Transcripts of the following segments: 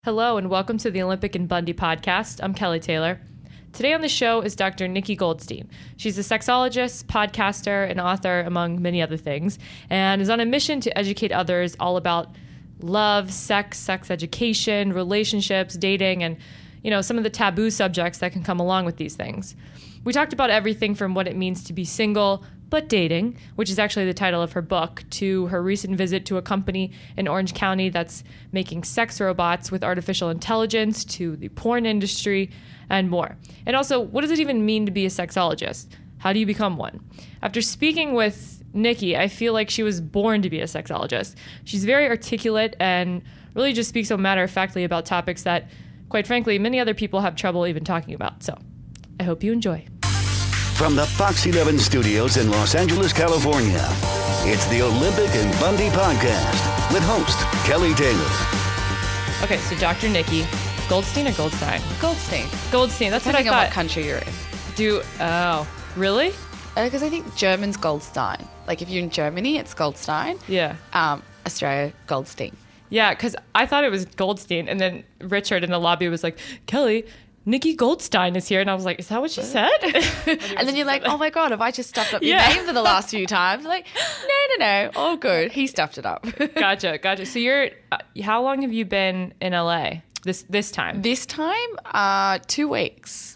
Hello and welcome to the Olympic and Bundy podcast. I'm Kelly Taylor. Today on the show is Dr. Nikki Goldstein. She's a sexologist, podcaster, and author, among many other things, and is on a mission to educate others all about love, sex education, relationships, dating, and, some of the taboo subjects that can come along with these things. We talked about everything from what it means to be single, but dating, which is actually the title of her book, to her recent visit to a company in Orange County that's making sex robots with artificial intelligence, to the porn industry, and more. And also, what does it even mean to be a sexologist? How do you become one? After speaking with Nikki, I feel like she was born to be a sexologist. She's very articulate and really just speaks so matter-of-factly about topics that, quite frankly, many other people have trouble even talking about. So, I hope you enjoy. From the Fox 11 studios in Los Angeles, California, it's the Olympic and Bundy podcast with host Kelly Taylor. Okay, so Dr. Nikki, Goldstein or Goldstein? Goldstein. Goldstein, that's Depending what I on thought. what country you're in. Oh, really? Because I think German's Goldstein. Like if you're in Germany, it's Goldstein. Yeah. Australia, Goldstein. Yeah, because I thought it was Goldstein, and then Richard in the lobby was like, Kelly, Nikki Goldstein is here. And I was like, is that what she said? And then you're like, oh my God, have I just stuffed up your Yeah. name for the last few times? Like, no, all good. He stuffed it up. Gotcha. So you're, how long have you been in LA this time? This time, 2 weeks.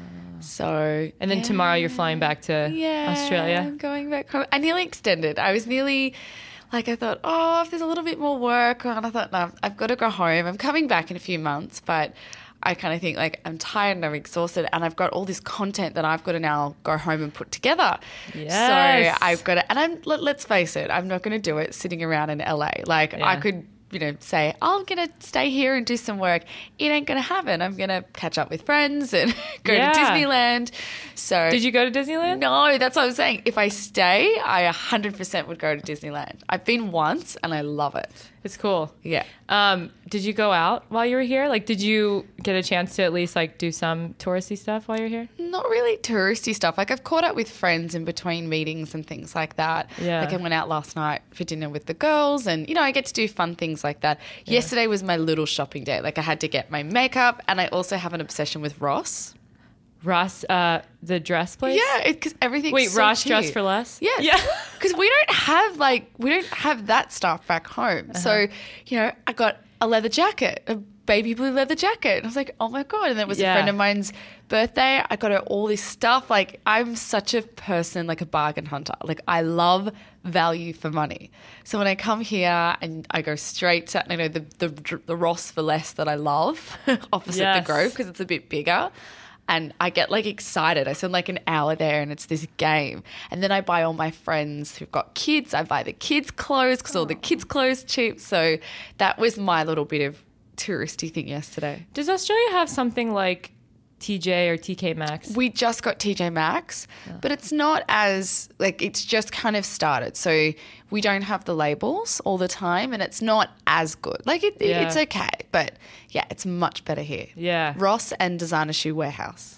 So. And then tomorrow you're flying back to Australia? I'm going back home. I nearly extended. I was nearly, I thought, if there's a little bit more work. And I thought, no, I've got to go home. I'm coming back in a few months, but I kind of think I'm tired and I'm exhausted and I've got all this content that I've got to now go home and put together. Yes. So I've got to, and let's face it, I'm not going to do it sitting around in LA. I could, say, I'm going to stay here and do some work. It ain't going to happen. I'm going to catch up with friends and go to Disneyland. So Did you go to Disneyland? No, that's what I'm saying. If I stay, I 100% would go to Disneyland. I've been once and I love it. It's cool. Yeah. Did you go out while you were here? Did you get a chance to at least do some touristy stuff while you're here? Not really touristy stuff. I've caught up with friends in between meetings and things like that. Yeah. I went out last night for dinner with the girls and, I get to do fun things like that. Yeah. Yesterday was my little shopping day. I had to get my makeup and I also have an obsession with Ross. Ross, the dress place? Yeah, because everything's Wait, so Ross cheap. Dress for Less? Yes. Yeah. Because we don't have that stuff back home. So, I got a leather jacket, a baby blue leather jacket. And I was like, oh my God. And then it was a friend of mine's birthday. I got her all this stuff. I'm such a person, a bargain hunter. I love value for money. So when I come here and I go straight to, the Ross for Less that I love opposite the Grove because it's a bit bigger. And I get excited. I spend an hour there and it's this game. And then I buy all my friends who've got kids. I buy the kids' clothes because all the kids' clothes cheap. So that was my little bit of touristy thing yesterday. Does Australia have something like TJ or TK Maxx? We just got TJ Maxx, but it's not as, it's just kind of started. So we don't have the labels all the time and it's not as good. It's okay, but yeah, it's much better here. Yeah. Ross and Designer Shoe Warehouse.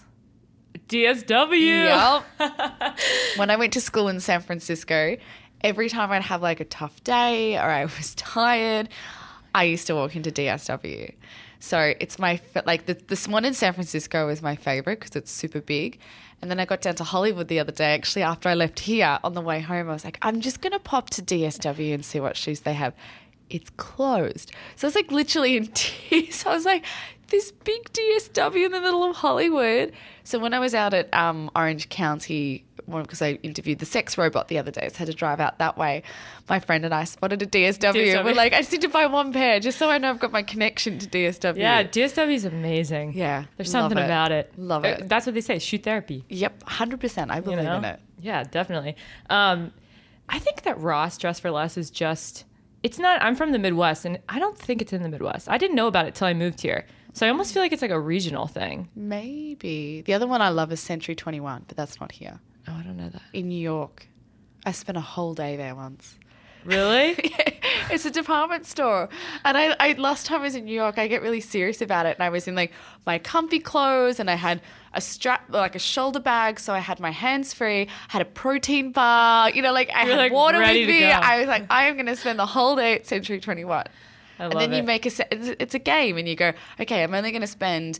DSW. Yep. When I went to school in San Francisco, every time I'd have a tough day or I was tired, I used to walk into DSW. So it's this one in San Francisco is my favorite because it's super big. And then I got down to Hollywood the other day, actually, after I left here on the way home. I was like, I'm just going to pop to DSW and see what shoes they have. It's closed. So I was literally in tears. I was like, this big DSW in the middle of Hollywood. So when I was out at Orange County, because I interviewed the sex robot the other day, so I had to drive out that way, my friend and I spotted a DSW. We're like, I just need to buy one pair just so I know I've got my connection to DSW. Yeah, DSW is amazing. Yeah. There's something about it. Love it. That's what they say, shoot therapy. Yep, 100%. I believe in it. Yeah, definitely. I think that Ross Dress for Less is just, it's not, I'm from the Midwest and I don't think it's in the Midwest. I didn't know about it till I moved here. So I almost feel like it's a regional thing. Maybe. The other one I love is Century 21, but that's not here. Oh, I don't know that. In New York. I spent a whole day there once. Really? Yeah, it's a department store. And I last time I was in New York, I get really serious about it. And I was in my comfy clothes and I had a strap, a shoulder bag. So I had my hands free, had a protein bar, I had water with me. I was like, I am going to spend the whole day at Century 21. I and love then you it. make it's a game, and you go, okay, I'm only going to spend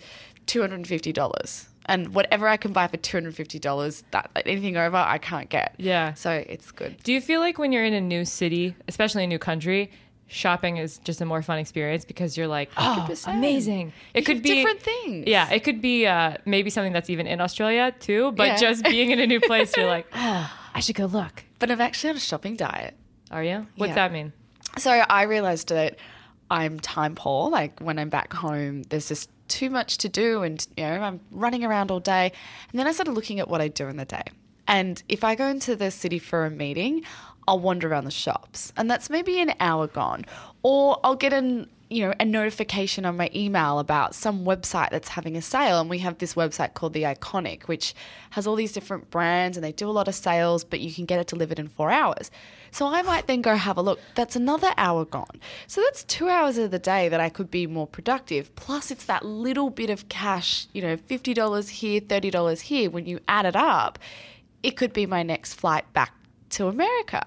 $250, and whatever I can buy for $250, that anything over I can't get. Yeah. So it's good. Do you feel like when you're in a new city, especially a new country, shopping is just a more fun experience because you're like, oh, 100%. amazing. It You could get be different things. Yeah, it could be maybe something that's even in Australia too, but Yeah. just being in a new place, you're like, oh, I should go look. But I'm actually on a shopping diet. Are you? What's Yeah. that mean? So I realized that I'm time poor. Like when I'm back home, there's just too much to do, and I'm running around all day. And then I started looking at what I do in the day. And if I go into the city for a meeting, I'll wander around the shops, and that's maybe an hour gone. Or I'll get a notification on my email about some website that's having a sale. And we have this website called The Iconic, which has all these different brands, and they do a lot of sales, but you can get it delivered in 4 hours. So I might then go have a look. That's another hour gone. So that's 2 hours of the day that I could be more productive. Plus it's that little bit of cash, $50 here, $30 here. When you add it up, it could be my next flight back to America.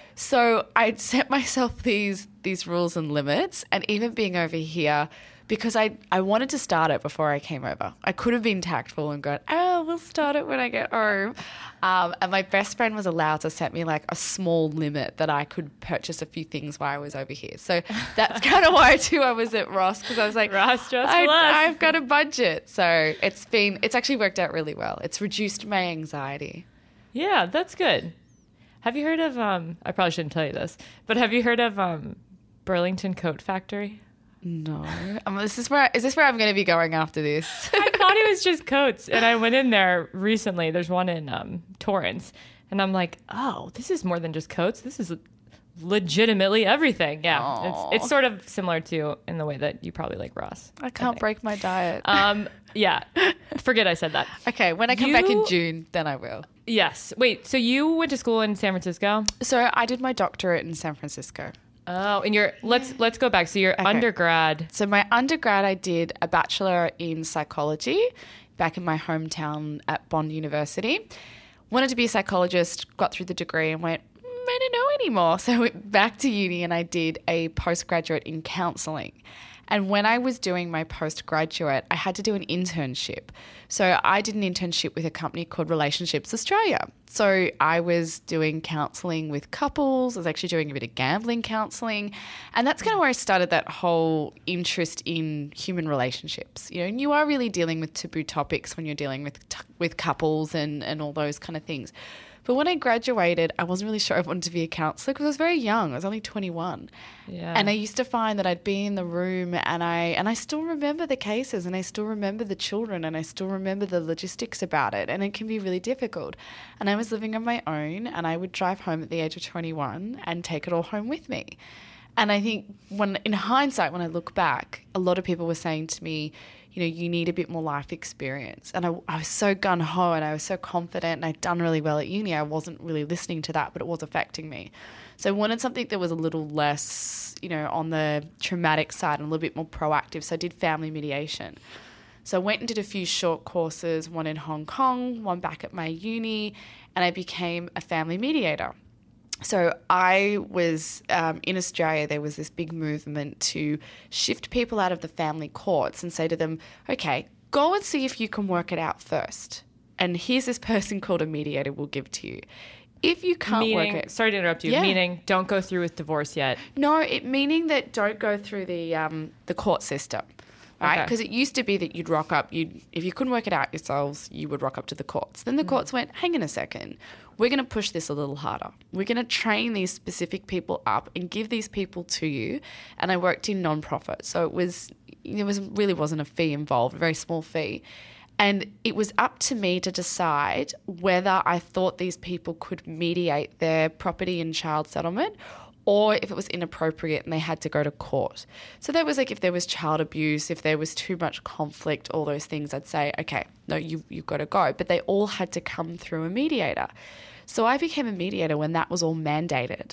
So I set myself these rules and limits, and even being over here, because I wanted to start it before I came over. I could have been tactful and gone, we'll start it when I get home. And my best friend was allowed to set me like a small limit that I could purchase a few things while I was over here. So that's kind of why too I was at Ross, because I was like, Ross, just for less. I've got a budget. So it's actually worked out really well. It's reduced my anxiety. Yeah, that's good. Have you heard of, I probably shouldn't tell you this, but have you heard of Burlington Coat Factory? No. Is this where I'm going to be going after this? I thought it was just coats, and I went in there recently. There's one in Torrance, and I'm like, oh, this is more than just coats. This is legitimately everything. Yeah, it's sort of similar to in the way that you probably like Ross. I can't break my diet. Yeah, forget I said that. Okay, when I come back in June, then I will. Yes. Wait, so you went to school in San Francisco? So I did my doctorate in San Francisco. Oh, and let's go back. So your undergrad. So my undergrad, I did a bachelor in psychology back in my hometown at Bond University. Wanted to be a psychologist, got through the degree and went, I don't know anymore. So I went back to uni and I did a postgraduate in counselling. And when I was doing my postgraduate, I had to do an internship. So I did an internship with a company called Relationships Australia. So I was doing counselling with couples. I was actually doing a bit of gambling counselling. And that's kind of where I started that whole interest in human relationships. And you are really dealing with taboo topics when you're dealing with couples and all those kind of things. But when I graduated, I wasn't really sure I wanted to be a counsellor because I was very young. I was only 21. Yeah. And I used to find that I'd be in the room and I still remember the cases and I still remember the children and I still remember the logistics about it. And it can be really difficult. And I was living on my own and I would drive home at the age of 21 and take it all home with me. And I think in hindsight, when I look back, a lot of people were saying to me, you need a bit more life experience. And I was so gung-ho and I was so confident and I'd done really well at uni. I wasn't really listening to that, but it was affecting me. So I wanted something that was a little less, on the traumatic side and a little bit more proactive. So I did family mediation. So I went and did a few short courses, one in Hong Kong, one back at my uni, and I became a family mediator. So I was in Australia, there was this big movement to shift people out of the family courts and say to them, okay, go and see if you can work it out first. And here's this person called a mediator we'll give to you. If you can't work it... Sorry to interrupt you. Yeah. Meaning don't go through with divorce yet. No, meaning that don't go through the court system. Right? Because it used to be that you'd rock up, if you couldn't work it out yourselves, you would rock up to the courts. Then the courts went, hang on a second, we're going to push this a little harder. We're going to train these specific people up and give these people to you. And I worked in non-profit. So really wasn't a fee involved, a very small fee. And it was up to me to decide whether I thought these people could mediate their property and child settlement or if it was inappropriate and they had to go to court. So that was like if there was child abuse, if there was too much conflict, all those things, I'd say, okay, no, you've got to go. But they all had to come through a mediator. So I became a mediator when that was all mandated.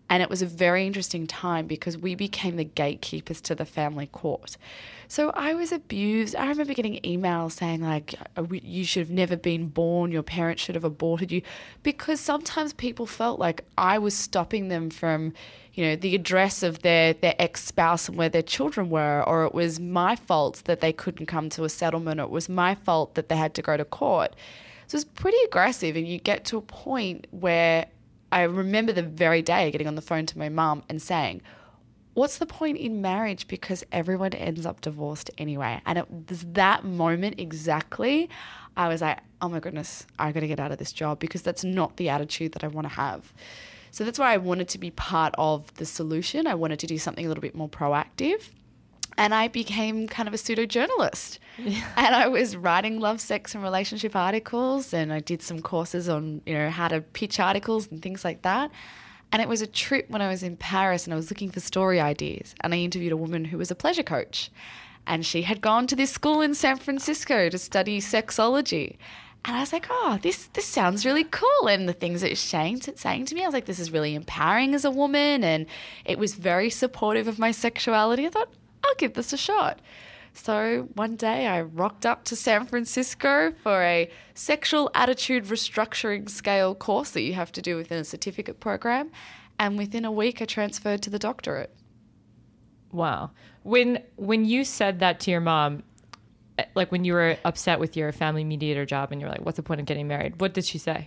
And it was a very interesting time because we became the gatekeepers to the family court. So I was abused. I remember getting emails saying like, you should have never been born, your parents should have aborted you, because sometimes people felt like I was stopping them from, the address of their ex-spouse and where their children were, or it was my fault that they couldn't come to a settlement, or it was my fault that they had to go to court. So it's pretty aggressive, and you get to a point where I remember the very day getting on the phone to my mum and saying, what's the point in marriage, because everyone ends up divorced anyway. And it was that moment exactly, I was like, oh my goodness, I got to get out of this job, because that's not the attitude that I want to have. So that's why I wanted to be part of the solution. I wanted to do something a little bit more proactive. And I became kind of a pseudo-journalist. Yeah. And I was writing love, sex and relationship articles, and I did some courses on, how to pitch articles and things like that. And it was a trip when I was in Paris and I was looking for story ideas, and I interviewed a woman who was a pleasure coach, and she had gone to this school in San Francisco to study sexology. And I was like, oh, this sounds really cool. And the things that Shane's saying to me, I was like, this is really empowering as a woman. And it was very supportive of my sexuality. I thought, I'll give this a shot. So one day I rocked up to San Francisco for a sexual attitude restructuring scale course that you have to do within a certificate program. And within a week, I transferred to the doctorate. Wow. When you said that to your mom, like when you were upset with your family mediator job and you're like, what's the point of getting married? What did she say?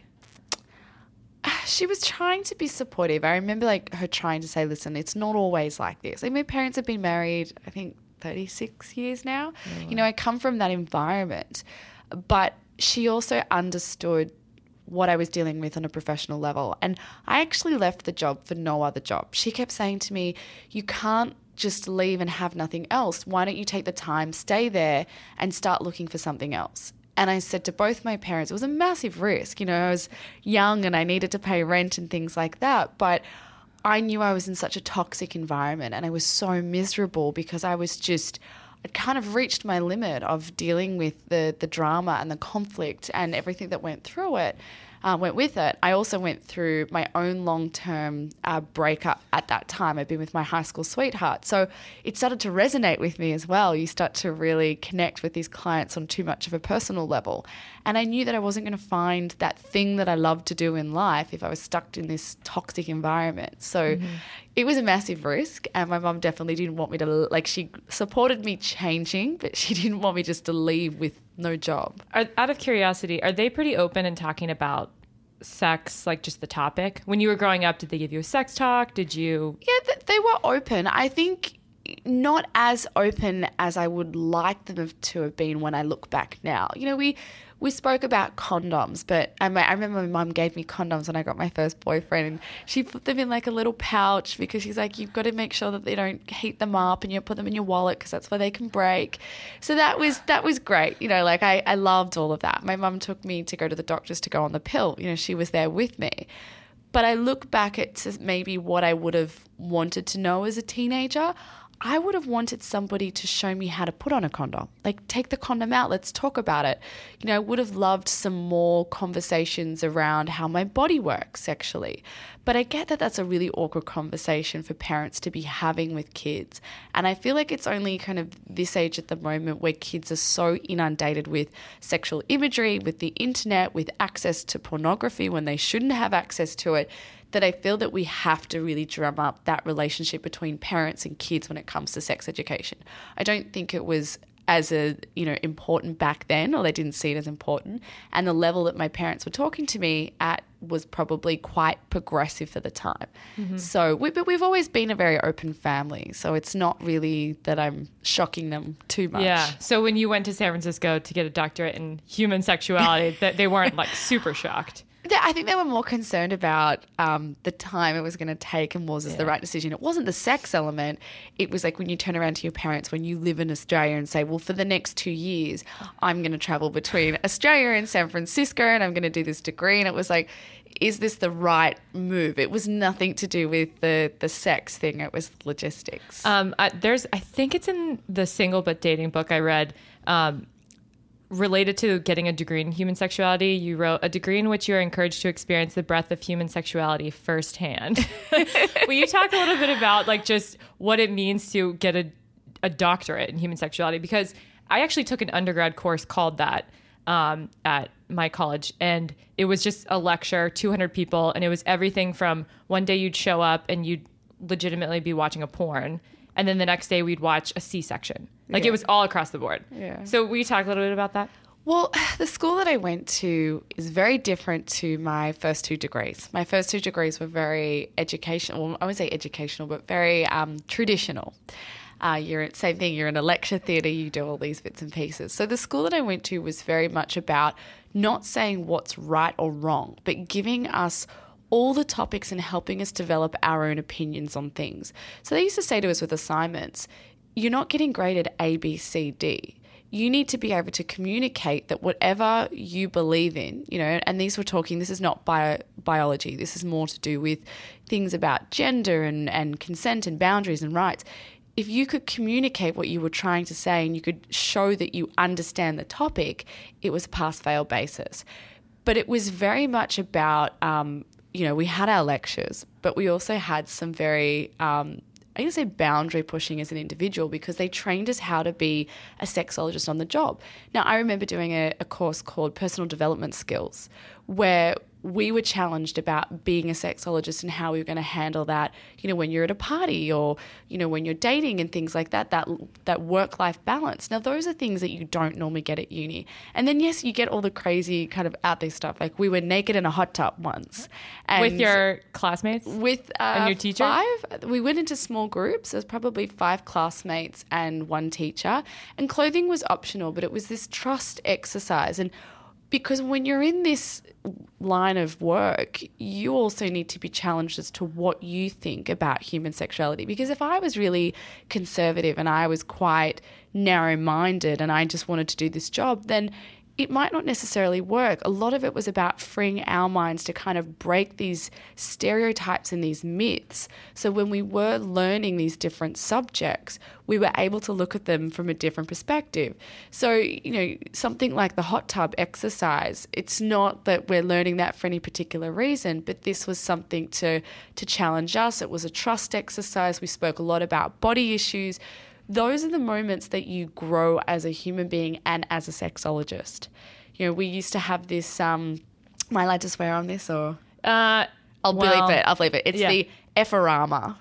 She was trying to be supportive. I remember her trying to say, listen, it's not always like this. My parents have been married, I think, 36 years now. Oh, wow. I come from that environment. But she also understood what I was dealing with on a professional level. And I actually left the job for no other job. She kept saying to me, you can't just leave and have nothing else. Why don't you take the time, stay there and start looking for something else? And I said to both my parents, it was a massive risk. I was young and I needed to pay rent and things like that. But I knew I was in such a toxic environment and I was so miserable because I'd kind of reached my limit of dealing with the drama and the conflict and everything that went with it. I also went through my own long-term breakup at that time. I'd been with my high school sweetheart. So it started to resonate with me as well. You start to really connect with these clients on too much of a personal level. And I knew that I wasn't going to find that thing that I loved to do in life if I was stuck in this toxic environment. So it was a massive risk. And my mum definitely didn't want me to, she supported me changing, but she didn't want me just to leave with no job. Out of curiosity, are they pretty open in talking about sex, like just the topic? When you were growing up, did they give you a sex talk? Did you? Yeah, they were open. I think not as open as I would like them to have been when I look back now. We spoke about condoms, but I remember my mum gave me condoms when I got my first boyfriend, and she put them in a little pouch because she's like, you've got to make sure that they don't heat them up, and you put them in your wallet because that's where they can break. So that was great. I loved all of that. My mum took me to go to the doctors to go on the pill. She was there with me. But I look back at maybe what I would have wanted to know as a teenager. I would have wanted somebody to show me how to put on a condom. Take the condom out, let's talk about it. I would have loved some more conversations around how my body works sexually. But I get that that's a really awkward conversation for parents to be having with kids. And I feel like it's only kind of this age at the moment where kids are so inundated with sexual imagery, with the internet, with access to pornography when they shouldn't have access to it, that I feel that we have to really drum up that relationship between parents and kids when it comes to sex education. I don't think it was as important back then, or they didn't see it as important. And the level that my parents were talking to me at was probably quite progressive for the time. Mm-hmm. So, but we've always been a very open family. So it's not really that I'm shocking them too much. Yeah. So when you went to San Francisco to get a doctorate in human sexuality, that they weren't super shocked. I think they were more concerned about the time it was going to take and was this the right decision. It wasn't the sex element. It was when you turn around to your parents when you live in Australia and say, well, for the next 2 years, I'm going to travel between Australia and San Francisco and I'm going to do this degree. And it was is this the right move? It was nothing to do with the sex thing. It was logistics. I think it's in the Single But Dating book I read. related to getting a degree in human sexuality, you wrote a degree in which you are encouraged to experience the breadth of human sexuality firsthand. Will you talk a little bit about like just what it means to get a doctorate in human sexuality? Because I actually took an undergrad course called that at my college, and it was just a lecture, 200 people, and it was everything from one day you'd show up and you'd legitimately be watching a porn, and then the next day we'd watch a C-section. Like it was all across the board. Yeah. So will you talk a little bit about that? Well, the school that I went to is very different to my first two degrees. My first two degrees were very educational. Well, I wouldn't say educational, but very traditional. Same thing, you're in a lecture theatre, you do all these bits and pieces. So the school that I went to was very much about not saying what's right or wrong, but giving us all the topics and helping us develop our own opinions on things. So they used to say to us with assignments, you're not getting graded A, B, C, D. You need to be able to communicate that whatever you believe in, and this is not biology. This is more to do with things about gender and consent and boundaries and rights. If you could communicate what you were trying to say and you could show that you understand the topic, it was a pass-fail basis. But it was very much about, we had our lectures, but we also had some very I can say boundary pushing as an individual, because they trained us how to be a sexologist on the job. Now, I remember doing a course called Personal Development Skills, where we were challenged about being a sexologist and how we were going to handle that, when you're at a party or, when you're dating and things like that, that work-life balance. Now, those are things that you don't normally get at uni. And then, yes, you get all the crazy kind of out there stuff. Like we were naked in a hot tub once. And with your classmates? And your teacher? 5. We went into small groups. There was probably 5 classmates and 1 teacher. And clothing was optional, but it was this trust exercise. And because when you're in this line of work, you also need to be challenged as to what you think about human sexuality. Because if I was really conservative and I was quite narrow-minded and I just wanted to do this job, then it might not necessarily work. A lot of it was about freeing our minds to kind of break these stereotypes and these myths. So when we were learning these different subjects, we were able to look at them from a different perspective. So, something like the hot tub exercise, it's not that we're learning that for any particular reason, but this was something to challenge us. It was a trust exercise. We spoke a lot about body issues. Those are the moments that you grow as a human being and as a sexologist. We used to have this, am I allowed to swear on this or? I'll believe it. It's the F-orama,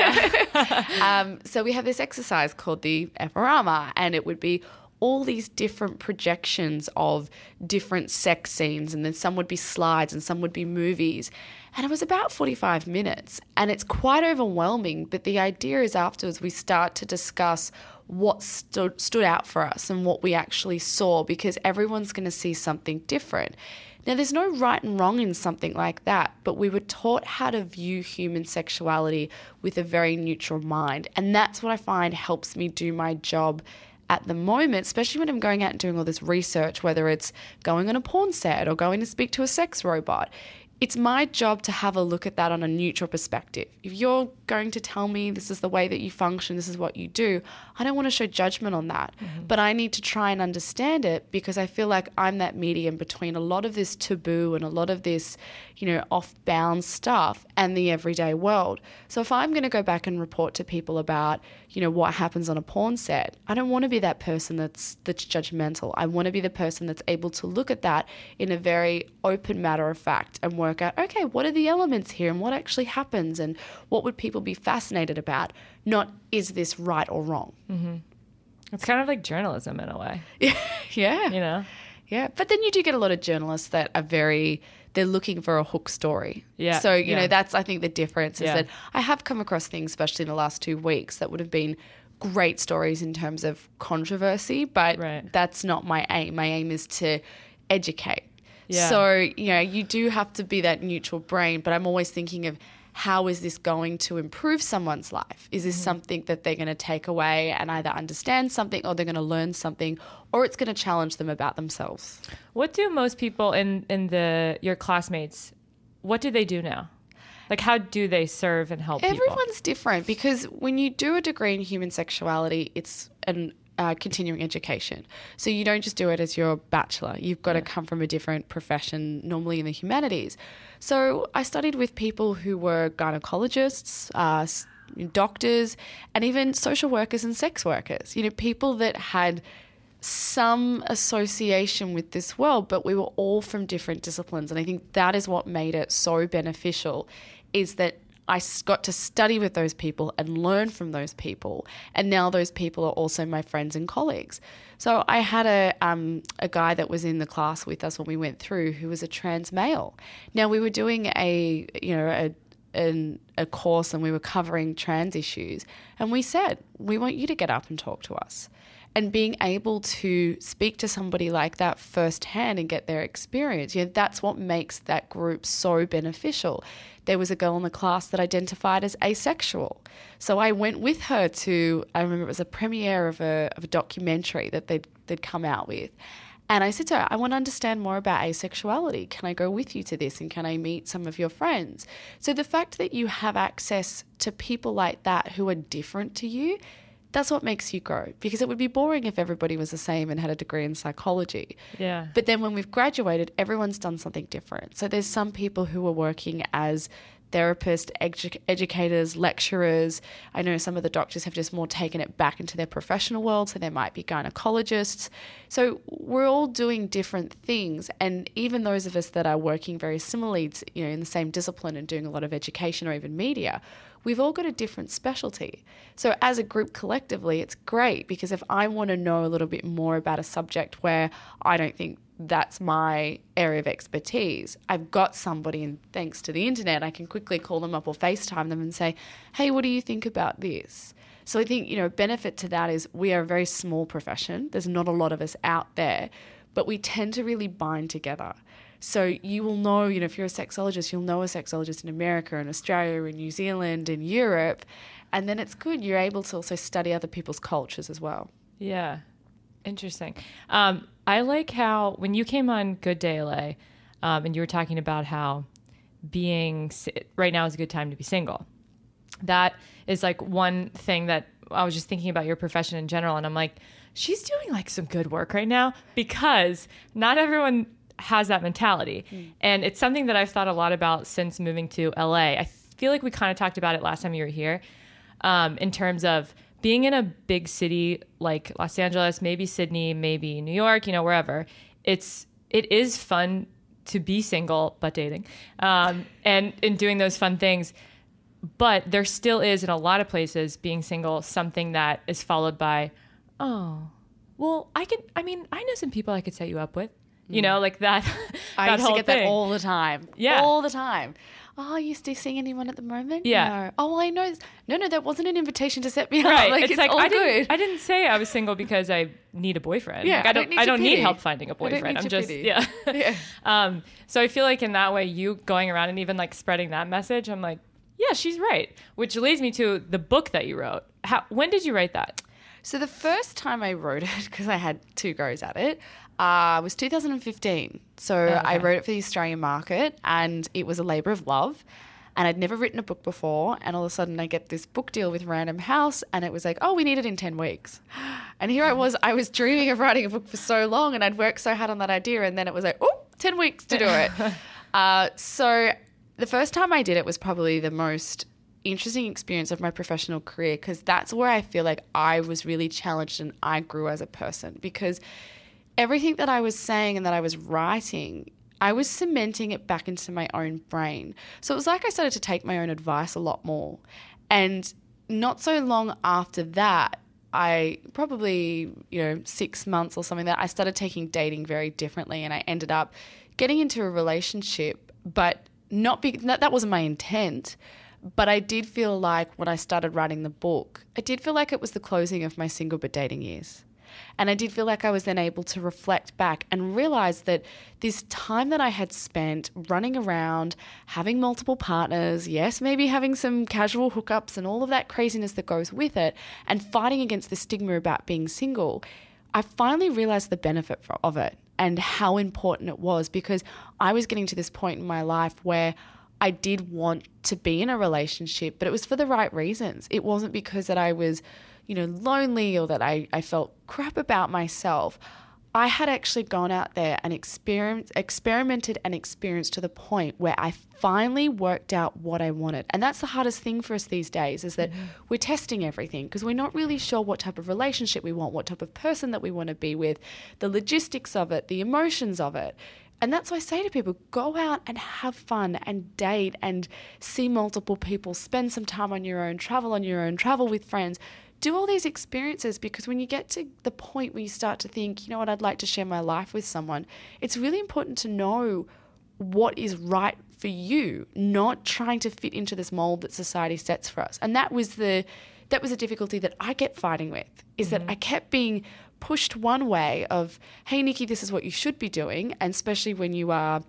right? So we have this exercise called the F-orama, and it would be all these different projections of different sex scenes, and then some would be slides and some would be movies. And it was about 45 minutes, and it's quite overwhelming, but the idea is afterwards we start to discuss what stood out for us and what we actually saw, because everyone's going to see something different. Now, there's no right and wrong in something like that, but we were taught how to view human sexuality with a very neutral mind, and that's what I find helps me do my job at the moment, especially when I'm going out and doing all this research, whether it's going on a porn set or going to speak to a sex robot. It's my job to have a look at that on a neutral perspective. If you're going to tell me this is the way that you function, this is what you do, I don't want to show judgment on that. Mm-hmm. But I need to try and understand it, because I feel like I'm that medium between a lot of this taboo and a lot of this, off-bound stuff and the everyday world. So if I'm going to go back and report to people about, what happens on a porn set, I don't want to be that person that's judgmental. I want to be the person that's able to look at that in a very open matter of fact and work out, okay, what are the elements here and what actually happens and what would people be fascinated about? Not, is this right or wrong? Mm-hmm. It's kind of like journalism in a way. Yeah. Yeah. But then you do get a lot of journalists that are they're looking for a hook story. Yeah. So, that's, I think, the difference is that I have come across things, especially in the last 2 weeks, that would have been great stories in terms of controversy, but that's not my aim. My aim is to educate. Yeah. So, you do have to be that neutral brain, but I'm always thinking of, how is this going to improve someone's life? Is this something that they're going to take away and either understand something, or they're going to learn something, or it's going to challenge them about themselves? What do most people in your classmates, what do they do now? Like, how do they serve and help people? Everyone's different, because when you do a degree in human sexuality, it's continuing education. So you don't just do it as your bachelor. You've got to come from a different profession, normally in the humanities. So I studied with people who were gynecologists, doctors, and even social workers and sex workers. People that had some association with this world, but we were all from different disciplines. And I think that is what made it so beneficial, is that I got to study with those people and learn from those people. And now those people are also my friends and colleagues. So I had a guy that was in the class with us when we went through who was a trans male. Now we were doing a course and we were covering trans issues. And we said, we want you to get up and talk to us. And being able to speak to somebody like that firsthand and get their experience, that's what makes that group so beneficial. There was a girl in the class that identified as asexual. So I went with her to, I remember it was a premiere of a documentary that they'd come out with. And I said to her, I want to understand more about asexuality. Can I go with you to this? And can I meet some of your friends? So the fact that you have access to people like that who are different to you, that's what makes you grow, because it would be boring if everybody was the same and had a degree in psychology. Yeah. But then when we've graduated, everyone's done something different. So there's some people who are working as therapists, educators, lecturers. I know some of the doctors have just more taken it back into their professional world, so there might be gynecologists. So we're all doing different things, and even those of us that are working very similarly, in the same discipline and doing a lot of education or even media, we've all got a different specialty. So as a group collectively, it's great, because if I want to know a little bit more about a subject where I don't think that's my area of expertise, I've got somebody, and thanks to the internet, I can quickly call them up or FaceTime them and say, hey, what do you think about this? So I think, benefit to that is we are a very small profession. There's not a lot of us out there, but we tend to really bind together. So you will know, if you're a sexologist, you'll know a sexologist in America and Australia and New Zealand and Europe. And then it's good. You're able to also study other people's cultures as well. Yeah. Interesting. I like how when you came on Good Day LA, and you were talking about how right now is a good time to be single. That is like one thing that I was just thinking about your profession in general. And I'm like, she's doing like some good work right now, because not everyone has that mentality. And it's something that I've thought a lot about since moving to LA. I feel like we kind of talked about it last time you were here, in terms of being in a big city like Los Angeles, maybe Sydney, maybe New York, wherever. It is fun to be single, but dating, and doing those fun things. But there still is, in a lot of places, being single, something that is followed by, oh, well, I know some people I could set you up with. Like that. I used whole to get thing. that all the time. Yeah. All the time. Oh, are you still seeing anyone at the moment? Yeah. No. Oh, well, I know. No, that wasn't an invitation to set me Right. up. It's all I good. didn't say I was single because I need a boyfriend. Yeah, I don't need help finding a boyfriend. I'm just, yeah. So I feel like in that way, you going around and even like spreading that message, I'm like, yeah, she's right. Which leads me to the book that you wrote. When did you write that? So the first time I wrote it, because I had 2 goes at it, was 2015. So I wrote it for the Australian market, and it was a labour of love. And I'd never written a book before, and all of a sudden I get this book deal with Random House, and it was like, oh, we need it in 10 weeks. And here I was dreaming of writing a book for so long, and I'd worked so hard on that idea, and then it was like, oh, 10 weeks to do it. So the first time I did it was probably the most interesting experience of my professional career, because that's where I feel like I was really challenged and I grew as a person, because everything that I was saying and that I was writing, I was cementing it back into my own brain. So it was like I started to take my own advice a lot more. And not so long after that, I probably, 6 months or something, that I started taking dating very differently, and I ended up getting into a relationship, but that wasn't my intent. But I did feel like when I started writing the book, I did feel like it was the closing of my single but dating years. And I did feel like I was then able to reflect back and realize that this time that I had spent running around, having multiple partners, yes, maybe having some casual hookups and all of that craziness that goes with it, and fighting against the stigma about being single, I finally realized the benefit of it and how important it was, because I was getting to this point in my life where I did want to be in a relationship, but it was for the right reasons. It wasn't because that I was lonely or that I felt crap about myself, I had actually gone out there and experimented and experienced to the point where I finally worked out what I wanted. And that's the hardest thing for us these days, is that we're testing everything because we're not really sure what type of relationship we want, what type of person that we want to be with, the logistics of it, the emotions of it. And that's why I say to people, go out and have fun and date and see multiple people, spend some time on your own, travel with friends. Do all these experiences, because when you get to the point where you start to think, you know what, I'd like to share my life with someone, it's really important to know what is right for you, not trying to fit into this mold that society sets for us. And that was a difficulty that I kept fighting with, is that I kept being pushed one way of, hey, Nikki, this is what you should be doing. And especially when you are,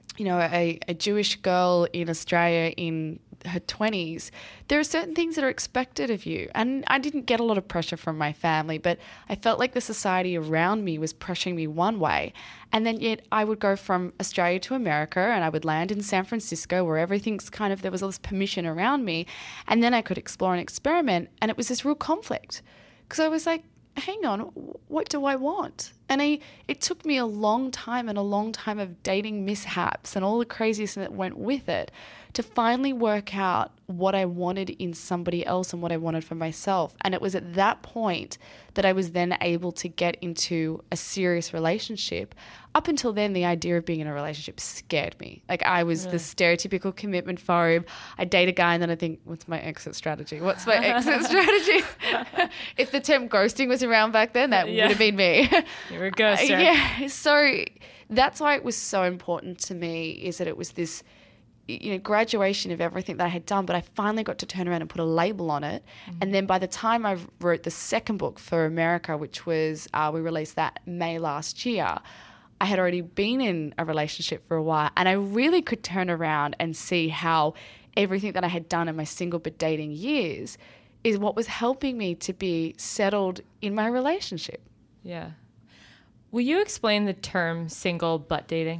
a Jewish girl in Australia in her 20s, there are certain things that are expected of you. And I didn't get a lot of pressure from my family, but I felt like the society around me was pressuring me one way. And then yet I would go from Australia to America and I would land in San Francisco where everything's there was all this permission around me. And then I could explore and experiment. And it was this real conflict because I was like, hang on, what do I want? And it took me a long time and a long time of dating mishaps and all the craziness that went with it to finally work out what I wanted in somebody else and what I wanted for myself. And it was at that point that I was then able to get into a serious relationship. Up until then, the idea of being in a relationship scared me. Like, I was the stereotypical commitment phobe. I date a guy and then I think, what's my exit strategy? What's my exit strategy? If the term ghosting was around back then, that would have been me. You were a ghoster. Yeah. So that's why it was so important to me, is that it was this graduation of everything that I had done, but I finally got to turn around and put a label on it. And then by the time I wrote the second book for America, which was, we released that May last year, I had already been in a relationship for a while, and I really could turn around and see how everything that I had done in my single but dating years is what was helping me to be settled in my relationship. Yeah. Will you explain the term single but dating?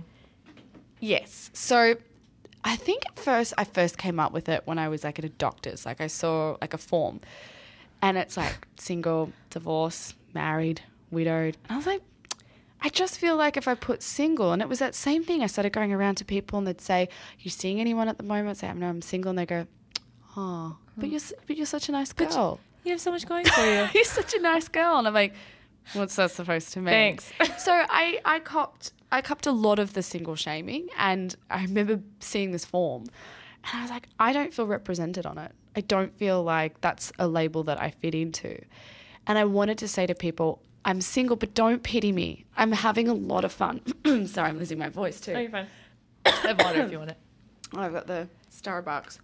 Yes. So I think at first I came up with it when I was at a doctor's. I saw a form and it's single, divorce, married, widowed. And I was like, I just feel like if I put single, and it was that same thing. I started going around to people and they'd say, are you seeing anyone at the moment? I'd say, no, I'm single. And they go, oh, but you're such a nice girl. You have so much going for you. You're such a nice girl. And I'm like, what's that supposed to mean? Thanks. So I copped a lot of the single shaming, and I remember seeing this form and I was like, I don't feel represented on it. I don't feel like that's a label that I fit into. And I wanted to say to people, I'm single, but don't pity me. I'm having a lot of fun. Sorry, I'm losing my voice too. Oh, you're fine. I have water if you want it. I've got the Starbucks.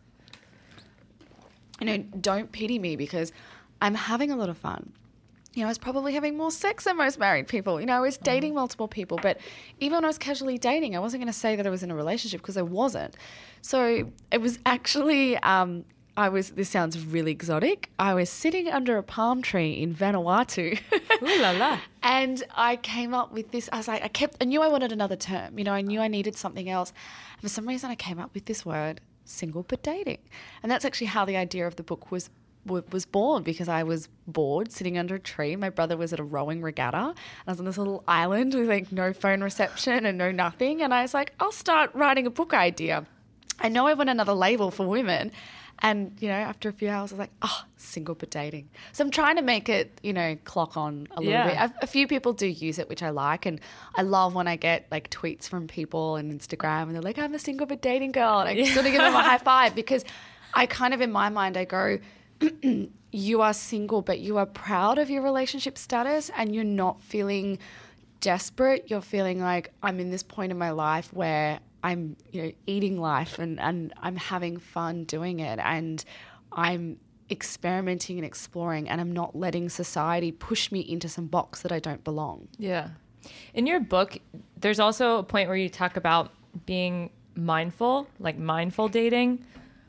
Don't pity me because I'm having a lot of fun. I was probably having more sex than most married people. I was dating multiple people, but even when I was casually dating, I wasn't going to say that I was in a relationship because I wasn't. So it was actually, this sounds really exotic. I was sitting under a palm tree in Vanuatu. Ooh la la. And I came up with this. I was like, I knew I wanted another term. I knew I needed something else. And for some reason, I came up with this word, single but dating. And that's actually how the idea of the book was born, because I was bored sitting under a tree. My brother was at a rowing regatta and I was on this little island with no phone reception and no nothing. And I was like, I'll start writing a book idea. I know I want another label for women. And, after a few hours, I was like, single but dating. So I'm trying to make it, clock on a little bit. A few people do use it, which I like. And I love when I get tweets from people on Instagram and they're like, I'm a single but dating girl. And I sort of give them a high five, because I kind of, in my mind, I go, you are single, but you are proud of your relationship status and you're not feeling desperate. You're feeling like, I'm in this point in my life where I'm, eating life and I'm having fun doing it, and I'm experimenting and exploring, and I'm not letting society push me into some box that I don't belong. Yeah. In your book, there's also a point where you talk about being mindful, like mindful dating.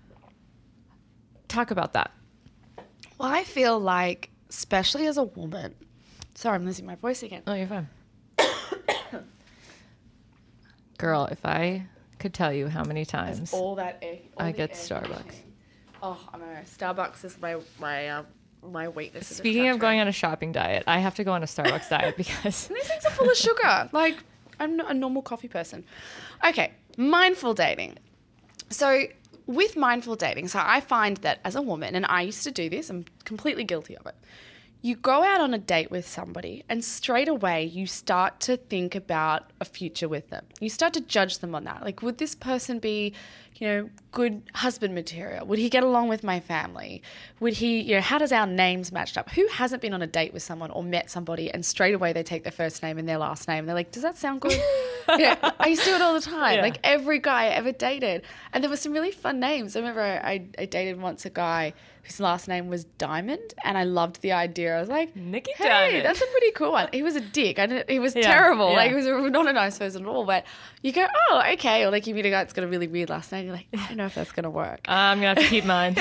Talk about that. Well, I feel like, especially as a woman, sorry, I'm losing my voice again. Oh, you're fine. Girl, if I could tell you how many times all that I get Starbucks. Oh, I know. Starbucks is my my weakness. Speaking of going on a shopping diet, I have to go on a Starbucks diet because these things are full of sugar. Like, I'm not a normal coffee person. Okay, mindful dating. So with mindful dating, so I find that as a woman, and I used to do this, I'm completely guilty of it. You go out on a date with somebody and straight away you start to think about a future with them. You start to judge them on that. Like, would this person be, good husband material? Would he get along with my family? Would he, how does our names match up? Who hasn't been on a date with someone or met somebody and straight away they take their first name and their last name? They're like, does that sound good? I used to do it all the time. Yeah. Like, every guy I ever dated. And there were some really fun names. I remember I dated once a guy whose last name was Diamond, and I loved the idea. I was like, Nikki hey, Diamond. that's a pretty cool one. He was a dick. He was terrible. Yeah. Like, he was not a nice person at all. But you go, oh, okay. Or like you meet a guy that's got a really weird last name. You're like, I don't know if that's going to work. I'm going to have to keep mine.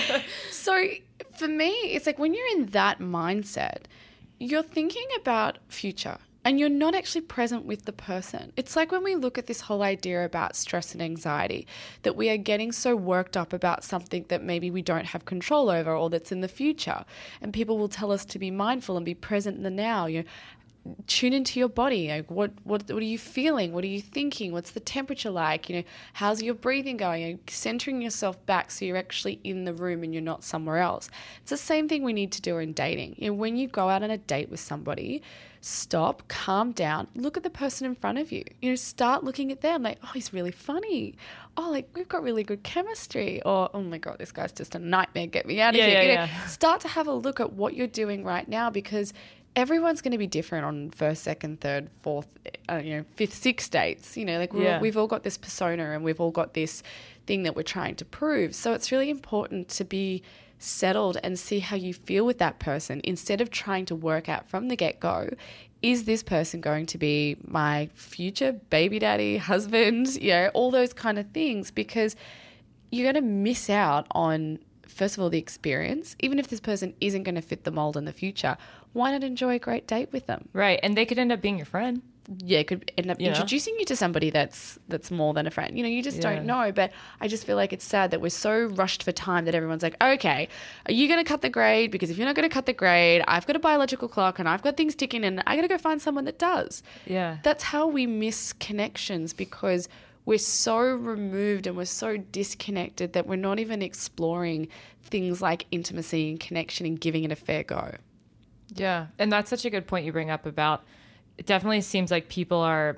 So for me, it's like when you're in that mindset, you're thinking about future. And you're not actually present with the person. It's like when we look at this whole idea about stress and anxiety, that we are getting so worked up about something that maybe we don't have control over or that's in the future. And people will tell us to be mindful and be present in the now. Tune into your body. Like, what are you feeling? What are you thinking? What's the temperature like? How's your breathing going? Centering yourself back so you're actually in the room and you're not somewhere else. It's the same thing we need to do in dating. When you go out on a date with somebody, stop, calm down, look at the person in front of you. Start looking at them like, oh, he's really funny. Oh, like, we've got really good chemistry. Or, oh my God, this guy's just a nightmare. Get me out of here. Yeah. Start to have a look at what you're doing right now, because everyone's going to be different on first, second, third, fourth, fifth, sixth dates. We've all got this persona and we've all got this thing that we're trying to prove. So it's really important to be settled and see how you feel with that person instead of trying to work out from the get-go, is this person going to be my future baby daddy, husband, all those kind of things, because you're going to miss out on, first of all, the experience. Even if this person isn't going to fit the mold in the future, why not enjoy a great date with them? Right. And they could end up being your friend. Yeah, it could end up introducing you to somebody that's more than a friend. You just don't know. But I just feel like it's sad that we're so rushed for time that everyone's like, okay, are you going to cut the grade? Because if you're not going to cut the grade, I've got a biological clock and I've got things ticking and I got to go find someone that does. Yeah. That's how we miss connections, because we're so removed and we're so disconnected that we're not even exploring things like intimacy and connection and giving it a fair go. Yeah. And that's such a good point you bring up about, it definitely seems like people are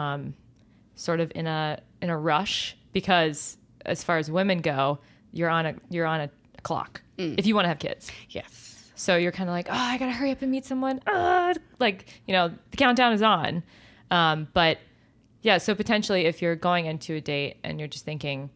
sort of in a rush, because as far as women go, you're on a clock if you want to have kids. Yes. So you're kind of like, oh, I got to hurry up and meet someone. The countdown is on. But yeah, so potentially if you're going into a date and you're just thinking,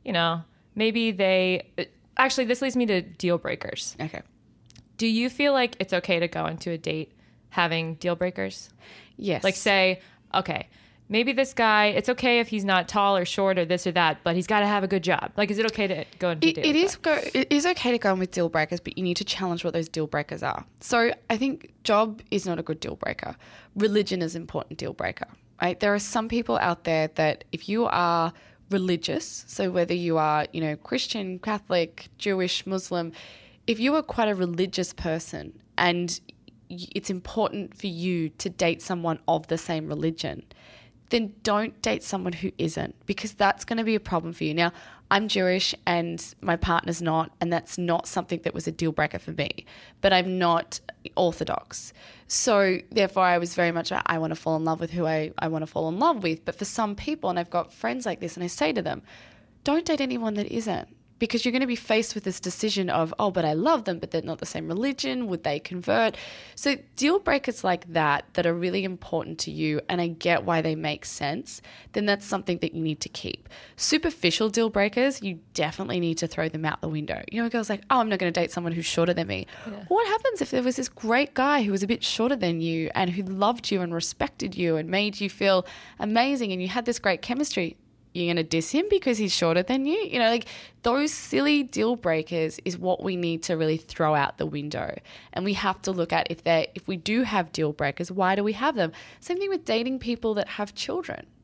maybe actually, this leads me to deal breakers. Okay. Do you feel like it's okay to go into a date having deal breakers? Yes. Like, say, okay, maybe this guy, it's okay if he's not tall or short or this or that, but he's got to have a good job. Like, is it okay to go into a date? It is okay to go in with deal breakers, but you need to challenge what those deal breakers are. So I think job is not a good deal breaker. Religion is an important deal breaker, right? There are some people out there that if you are religious, so whether you are, Christian, Catholic, Jewish, Muslim, if you are quite a religious person and it's important for you to date someone of the same religion, then don't date someone who isn't, because that's going to be a problem for you. Now, I'm Jewish and my partner's not, and that's not something that was a deal breaker for me, but I'm not Orthodox. So therefore I was very much, I want to fall in love with who I want to fall in love with. But for some people, and I've got friends like this, and I say to them, don't date anyone that isn't. Because you're going to be faced with this decision of, oh, but I love them, but they're not the same religion. Would they convert? So deal breakers like that are really important to you, and I get why they make sense, then that's something that you need to keep. Superficial deal breakers, you definitely need to throw them out the window. A girl's like, oh, I'm not going to date someone who's shorter than me. Yeah. What happens if there was this great guy who was a bit shorter than you and who loved you and respected you and made you feel amazing and you had this great chemistry? You're going to diss him because he's shorter than you? Those silly deal breakers is what we need to really throw out the window. And we have to look at if we do have deal breakers, why do we have them? Same thing with dating people that have children.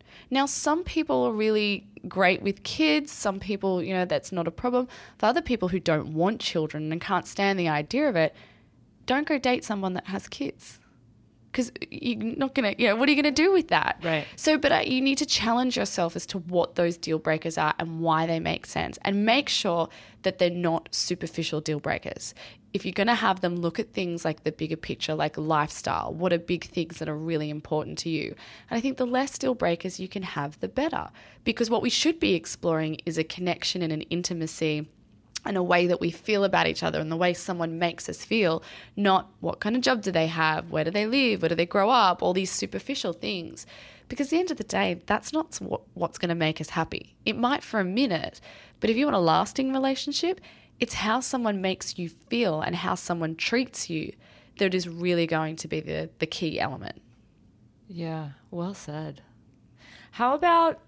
Now, some people are really great with kids. Some people, that's not a problem. For other people who don't want children and can't stand the idea of it, don't go date someone that has kids. Because you're not going to, what are you going to do with that? Right. So, but you need to challenge yourself as to what those deal breakers are and why they make sense, and make sure that they're not superficial deal breakers. If you're going to have them, look at things like the bigger picture, like lifestyle. What are big things that are really important to you? And I think the less deal breakers you can have, the better. Because what we should be exploring is a connection and an intimacy and a way that we feel about each other and the way someone makes us feel, not what kind of job do they have, where do they live, where do they grow up, all these superficial things. Because at the end of the day, that's not what's going to make us happy. It might for a minute, but if you want a lasting relationship, it's how someone makes you feel and how someone treats you that is really going to be the key element. Yeah, well said. How about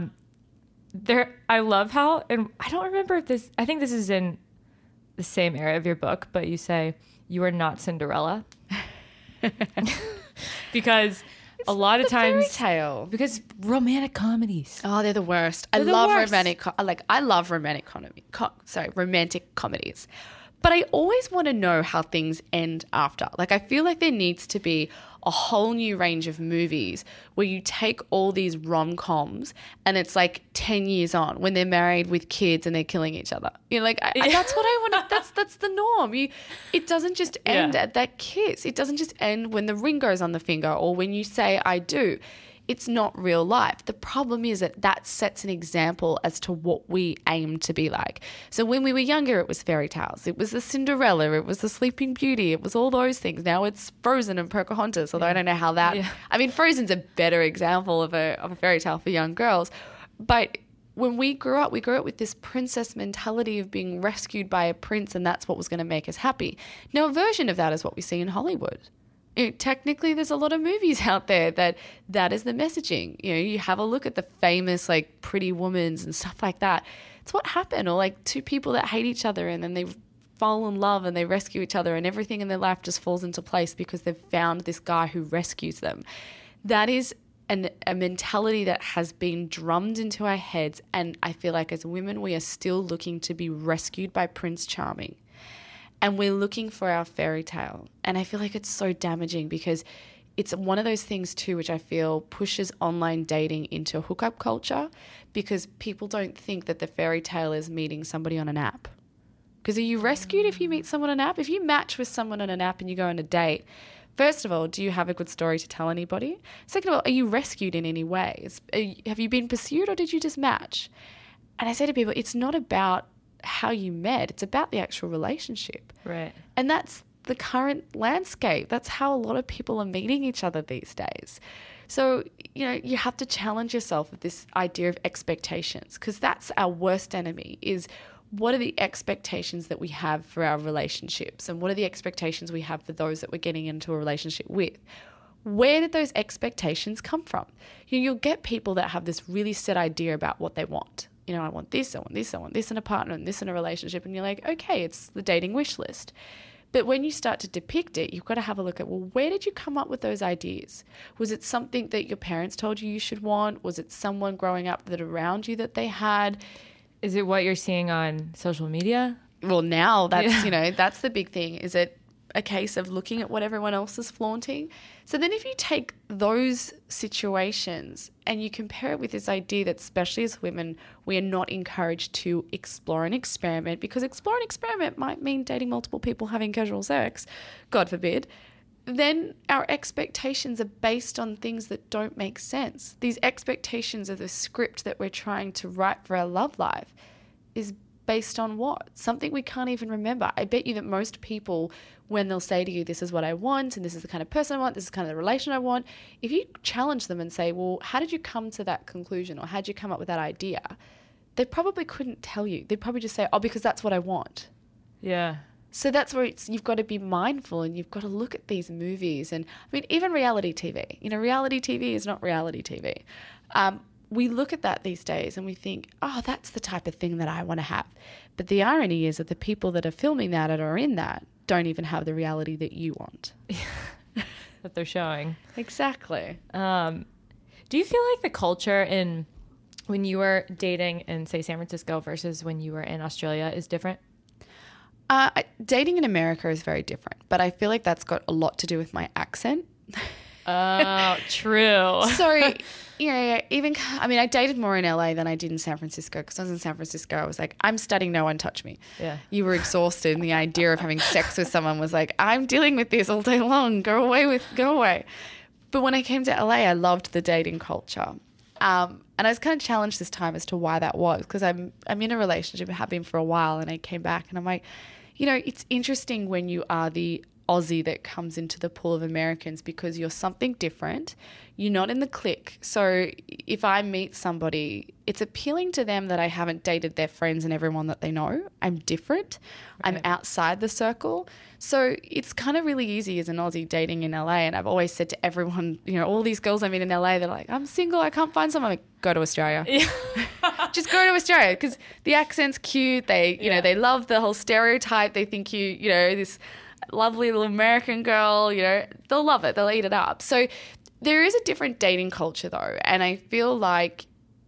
I love how, and I don't remember if this, I think this is in the same area of your book, but you say you are not Cinderella. Because a lot of times, fairy tale. Because romantic comedies. Oh, they're the worst. I love romantic comedies. But I always want to know how things end after. Like, I feel like there needs to be a whole new range of movies where you take all these rom-coms and it's like 10 years on when they're married with kids and they're killing each other. That's what I want. That's the norm. It doesn't just end at that kiss. It doesn't just end when the ring goes on the finger or when you say, I do. It's not real life. The problem is that sets an example as to what we aim to be like. So when we were younger, it was fairy tales. It was the Cinderella. It was the Sleeping Beauty. It was all those things. Now it's Frozen and Pocahontas, although I don't know how that... Yeah. I mean, Frozen's a better example of a fairy tale for young girls. But when we grew up with this princess mentality of being rescued by a prince, and that's what was going to make us happy. Now, a version of that is what we see in Hollywood. Technically, there's a lot of movies out there that is the messaging. You have a look at the famous like Pretty Womans and stuff like that. It's what happened, or like two people that hate each other and then they fall in love and they rescue each other and everything in their life just falls into place because they've found this guy who rescues them. That is a mentality that has been drummed into our heads, and I feel like as women we are still looking to be rescued by Prince Charming. And we're looking for our fairy tale. And I feel like it's so damaging because it's one of those things too, which I feel pushes online dating into hookup culture, because people don't think that the fairy tale is meeting somebody on an app. Because are you rescued if you meet someone on an app? If you match with someone on an app and you go on a date, first of all, do you have a good story to tell anybody? Second of all, are you rescued in any way? Have you been pursued or did you just match? And I say to people, it's not about how you met, it's about the actual relationship. Right. And that's the current landscape. That's how a lot of people are meeting each other these days. So, you have to challenge yourself with this idea of expectations, because that's our worst enemy, is what are the expectations that we have for our relationships, and what are the expectations we have for those that we're getting into a relationship with? Where did those expectations come from? You'll get people that have this really set idea about what they want. I want this, I want this, I want this in a partner and this in a relationship. And you're like, okay, it's the dating wish list. But when you start to depict it, you've got to have a look at, well, where did you come up with those ideas? Was it something that your parents told you should want? Was it someone growing up that around you that they had? Is it what you're seeing on social media? Well, now that's, that's the big thing. Is it a case of looking at what everyone else is flaunting? So then if you take those situations and you compare it with this idea that, especially as women, we are not encouraged to explore and experiment, because explore and experiment might mean dating multiple people, having casual sex, God forbid, then our expectations are based on things that don't make sense. These expectations of the script that we're trying to write for our love life is based on what? Something we can't even remember. I bet you that most people, when they'll say to you, this is what I want, and this is the kind of person I want, this is kind of the relation I want, if you challenge them and say, well, how did you come to that conclusion, or how did you come up with that idea? They probably couldn't tell you. They'd probably just say, oh, because that's what I want. Yeah. So that's where you've got to be mindful, and you've got to look at these movies. And I mean, even reality TV. Reality TV is not reality TV. We look at that these days and we think, oh, that's the type of thing that I want to have. But the irony is that the people that are filming that and are in that don't even have the reality that you want. That they're showing. Exactly. Do you feel like the culture in when you were dating in, say, San Francisco versus when you were in Australia is different? Dating in America is very different, but I feel like that's got a lot to do with my accent. Oh, true. So, I dated more in LA than I did in San Francisco, because I was in San Francisco, I was like, I'm studying, no one touch me. Yeah. You were exhausted, and the idea of having sex with someone was like, I'm dealing with this all day long, go away. But when I came to LA, I loved the dating culture. And I was kind of challenged this time as to why that was, because I'm in a relationship, I have been for a while, and I came back and I'm like, it's interesting when you are the Aussie that comes into the pool of Americans, because you're something different. You're not in the clique. So if I meet somebody, it's appealing to them that I haven't dated their friends and everyone that they know. I'm different. Right. I'm outside the circle. So it's kind of really easy as an Aussie dating in LA. And I've always said to everyone, all these girls I meet in LA, they're like, I'm single, I can't find someone. I'm like, go to Australia. Yeah. Just go to Australia, because the accent's cute. They, they love the whole stereotype. They think this lovely little American girl, they'll love it. They'll eat it up. So there is a different dating culture though. And I feel like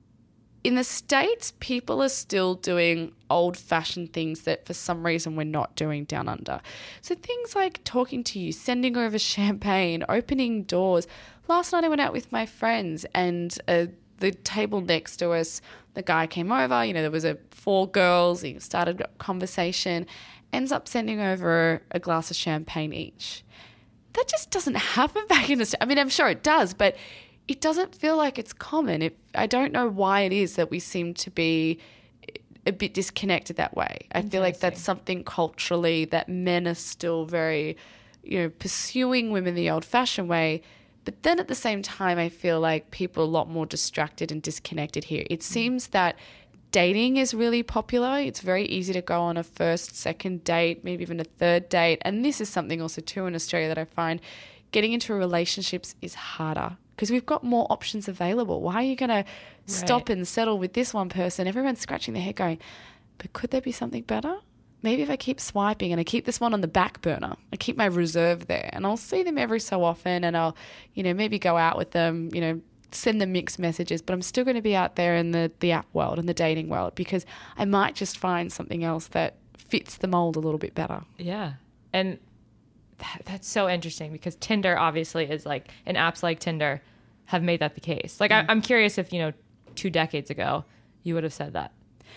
in the States, people are still doing old-fashioned things that for some reason we're not doing down under. So things like talking to you, sending over champagne, opening doors. Last night I went out with my friends, and the table next to us, the guy came over, there was 4 girls, he started a conversation, ends up sending over a glass of champagne each. That just doesn't happen back in Australia. I mean, I'm sure it does, but it doesn't feel like it's common. I don't know why it is that we seem to be a bit disconnected that way. I feel like that's something culturally that men are still very, pursuing women the old-fashioned way. But then at the same time, I feel like people are a lot more distracted and disconnected here. It seems that dating is really popular. It's very easy to go on a first, second date, maybe even a third date. And this is something also too in Australia that I find getting into relationships is harder, because we've got more options available. Why are you going to stop and settle with this one person? Everyone's scratching their head going, but could there be something better? Maybe if I keep swiping and I keep this one on the back burner, I keep my reserve there, and I'll see them every so often, and I'll, maybe go out with them, send them mixed messages, but I'm still going to be out there in the app world and the dating world, because I might just find something else that fits the mold a little bit better. Yeah. And that's so interesting, because Tinder obviously is like, and apps like Tinder have made that the case. Like, I'm curious if, 2 decades ago you would have said that.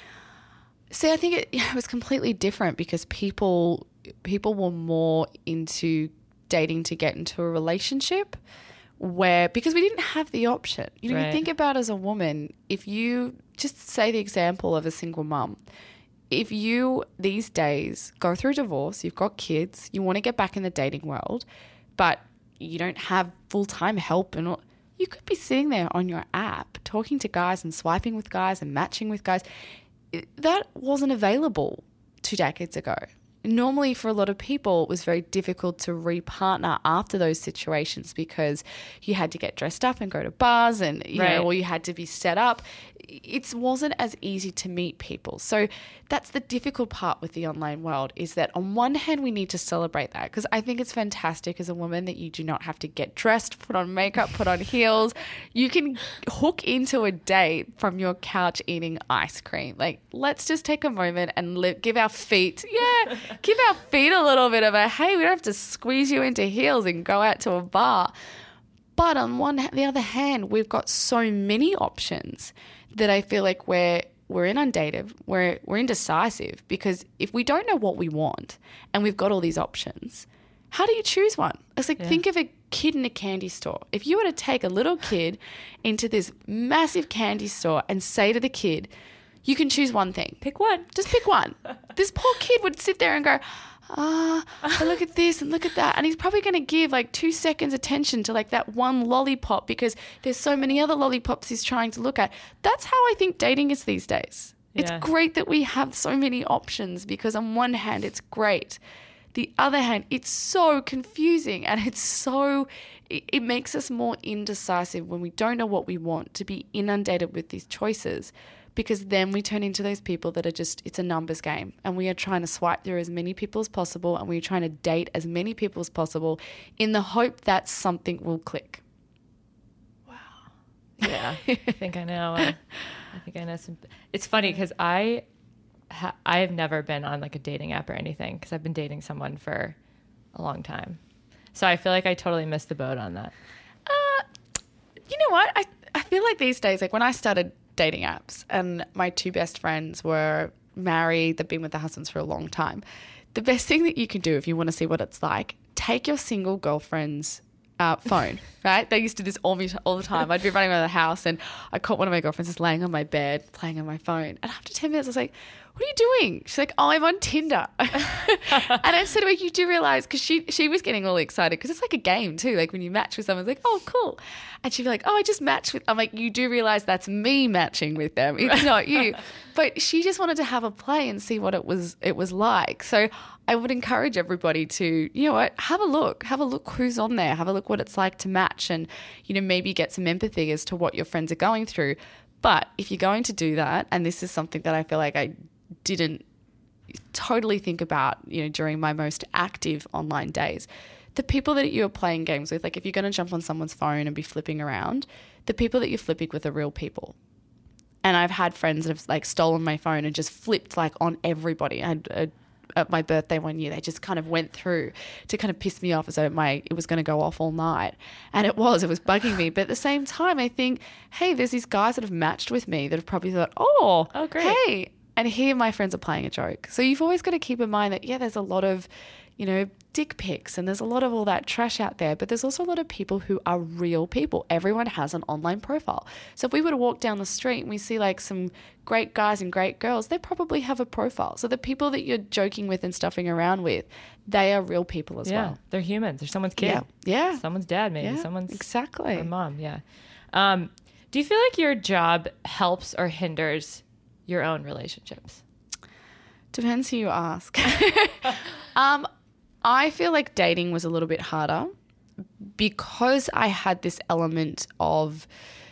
See, I think it was completely different, because people were more into dating to get into a relationship, because we didn't have the option. You think about as a woman, if you just say the example of a single mum, if you these days go through divorce, you've got kids, you want to get back in the dating world, but you don't have full-time help, and you could be sitting there on your app talking to guys and swiping with guys and matching with guys. That wasn't available 2 decades ago. Normally, for a lot of people, it was very difficult to re-partner after those situations, because you had to get dressed up and go to bars, and or you had to be set up. It wasn't as easy to meet people. So that's the difficult part with the online world, is that on one hand, we need to celebrate that, because I think it's fantastic as a woman that you do not have to get dressed, put on makeup, put on heels. You can hook into a date from your couch eating ice cream. Like, let's just take a moment and give our feet a little bit of a, hey, we don't have to squeeze you into heels and go out to a bar. But on the other hand, we've got so many options that I feel like we're inundated, we're indecisive, because if we don't know what we want and we've got all these options, how do you choose one? It's like, think of a kid in a candy store. If you were to take a little kid into this massive candy store and say to the kid, you can choose one thing. Pick one. Just pick one. This poor kid would sit there and go, look at this and look at that. And he's probably going to give like 2 seconds attention to like that one lollipop, because there's so many other lollipops he's trying to look at. That's how I think dating is these days. It's great that we have so many options, because on one hand, it's great. The other hand, it's so confusing, and it makes us more indecisive when we don't know what we want, to be inundated with these choices. Because then we turn into those people that are just, it's a numbers game, and we are trying to swipe through as many people as possible, and we're trying to date as many people as possible in the hope that something will click. Wow. Yeah, I think I know. I think I know some. It's funny because I have never been on like a dating app or anything because I've been dating someone for a long time. So I feel like I totally missed the boat on that. You know what? I feel like these days, like when I started dating apps and my two best friends were married, they've been with their husbands for a long time. The best thing that you can do if you want to see what it's like, take your single girlfriend's phone, right? They used to do this all the time. I'd be running around the house and I caught one of my girlfriends just laying on my bed, playing on my phone. And after 10 minutes, I was like, what are you doing? She's like, oh, I'm on Tinder. And I said to her, you do realize, because she was getting all excited because it's like a game too. Like when you match with someone, it's like, oh, cool. And she'd be like, oh, I just matched with, I'm like, you do realize that's me matching with them. It's not you. But she just wanted to have a play and see what it was like. So I would encourage everybody to, you know what, have a look who's on there, have a look what it's like to match and, you know, maybe get some empathy as to what your friends are going through. But if you're going to do that, and this is something that I feel like I didn't totally think about, you know, during my most active online days, the people that you're playing games with, like if you're going to jump on someone's phone and be flipping around, the people that you're flipping with are real people. And I've had friends that have like stolen my phone and just flipped like on everybody. I had at my birthday one year, they just kind of went through to kind of piss me off as though it was going to go off all night. And it was bugging me. But at the same time, I think, hey, there's these guys that have matched with me that have probably thought, oh great. Hey. And here my friends are playing a joke. So you've always got to keep in mind that, yeah, there's a lot of, you know, dick pics and there's a lot of all that trash out there, but there's also a lot of people who are real people. Everyone has an online profile. So if we were to walk down the street and we see like some great guys and great girls, they probably have a profile. So the people that you're joking with and stuffing around with, they are real people as well. They're humans. They're someone's kid. Yeah. Someone's dad, maybe. Yeah, someone's exactly. Or mom. Yeah. Do you feel like your job helps or hinders your own relationships? Depends who you ask. I feel like dating was a little bit harder because I had this element of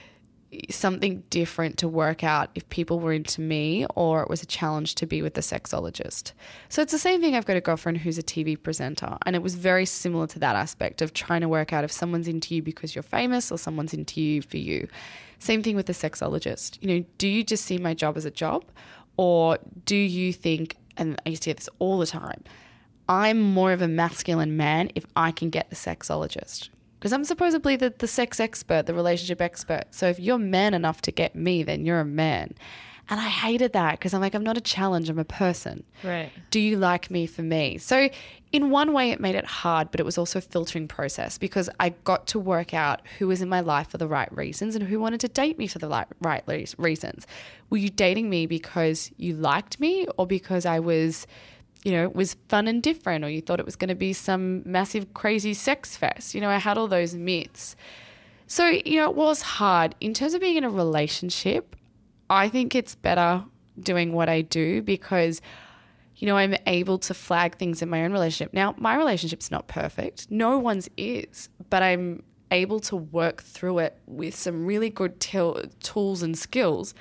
something different to work out if people were into me or it was a challenge to be with the sexologist. So it's the same thing. I've got a girlfriend who's a TV presenter, and it was very similar to that aspect of trying to work out if someone's into you because you're famous or someone's into you for you. Same thing with the sexologist. You know, do you just see my job as a job, or do you think, and I used to hear this all the time, I'm more of a masculine man if I can get the sexologist? Because I'm supposedly the sex expert, the relationship expert. So if you're man enough to get me, then you're a man. And I hated that because I'm like, I'm not a challenge, I'm a person. Right. Do you like me for me? So in one way it made it hard, but it was also a filtering process because I got to work out who was in my life for the right reasons and who wanted to date me for the right reasons. Were you dating me because you liked me or because I was, you know, it was fun and different, or you thought it was going to be some massive crazy sex fest? You know, I had all those myths. So, you know, it was hard. In terms of being in a relationship, I think it's better doing what I do because, you know, I'm able to flag things in my own relationship. Now, my relationship's not perfect. No one's is, but I'm able to work through it with some really good tools and skills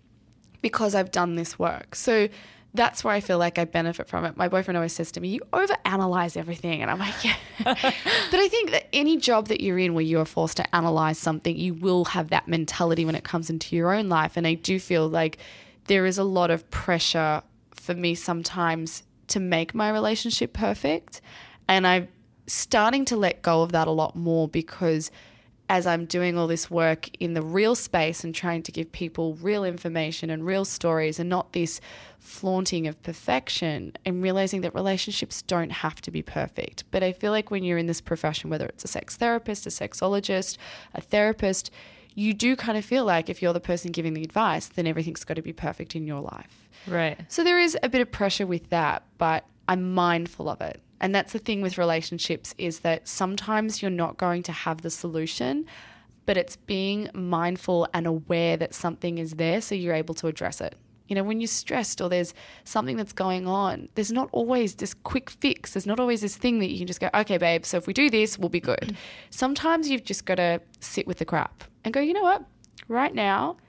because I've done this work. So that's where I feel like I benefit from it. My boyfriend always says to me, you overanalyze everything. And I'm like, yeah. But I think that any job that you're in where you are forced to analyze something, you will have that mentality when it comes into your own life. And I do feel like there is a lot of pressure for me sometimes to make my relationship perfect. And I'm starting to let go of that a lot more because as I'm doing all this work in the real space and trying to give people real information and real stories and not this flaunting of perfection, I'm realizing that relationships don't have to be perfect. But I feel like when you're in this profession, whether it's a sex therapist, a sexologist, a therapist, you do kind of feel like if you're the person giving the advice, then everything's got to be perfect in your life. Right. So there is a bit of pressure with that, but I'm mindful of it. And that's the thing with relationships is that sometimes you're not going to have the solution, but it's being mindful and aware that something is there so you're able to address it. You know, when you're stressed or there's something that's going on, there's not always this quick fix. There's not always this thing that you can just go, okay, babe, so if we do this, we'll be good. Sometimes you've just got to sit with the crap and go, you know what, right now,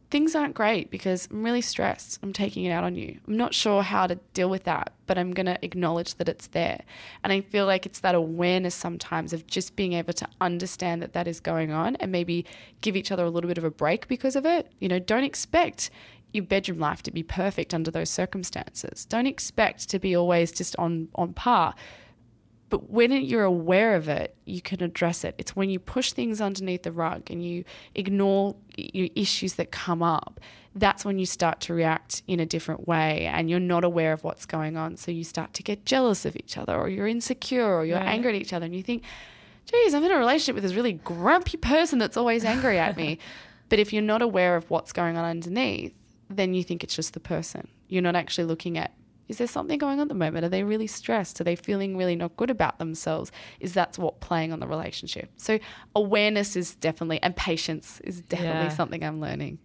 things aren't great because I'm really stressed. I'm taking it out on you. I'm not sure how to deal with that, but I'm going to acknowledge that it's there. And I feel like it's that awareness sometimes of just being able to understand that that is going on and maybe give each other a little bit of a break because of it. You know, don't expect your bedroom life to be perfect under those circumstances. Don't expect to be always just on par. But when you're aware of it, you can address it. It's when you push things underneath the rug and you ignore your issues that come up, that's when you start to react in a different way and you're not aware of what's going on. So you start to get jealous of each other, or you're insecure, or you're angry at each other, and you think, geez, I'm in a relationship with this really grumpy person that's always angry at me. But if you're not aware of what's going on underneath, then you think it's just the person. You're not actually looking at, is there something going on at the moment? Are they really stressed? Are they feeling really not good about themselves? Is that what playing on the relationship? So awareness is definitely, and patience is definitely something I'm learning.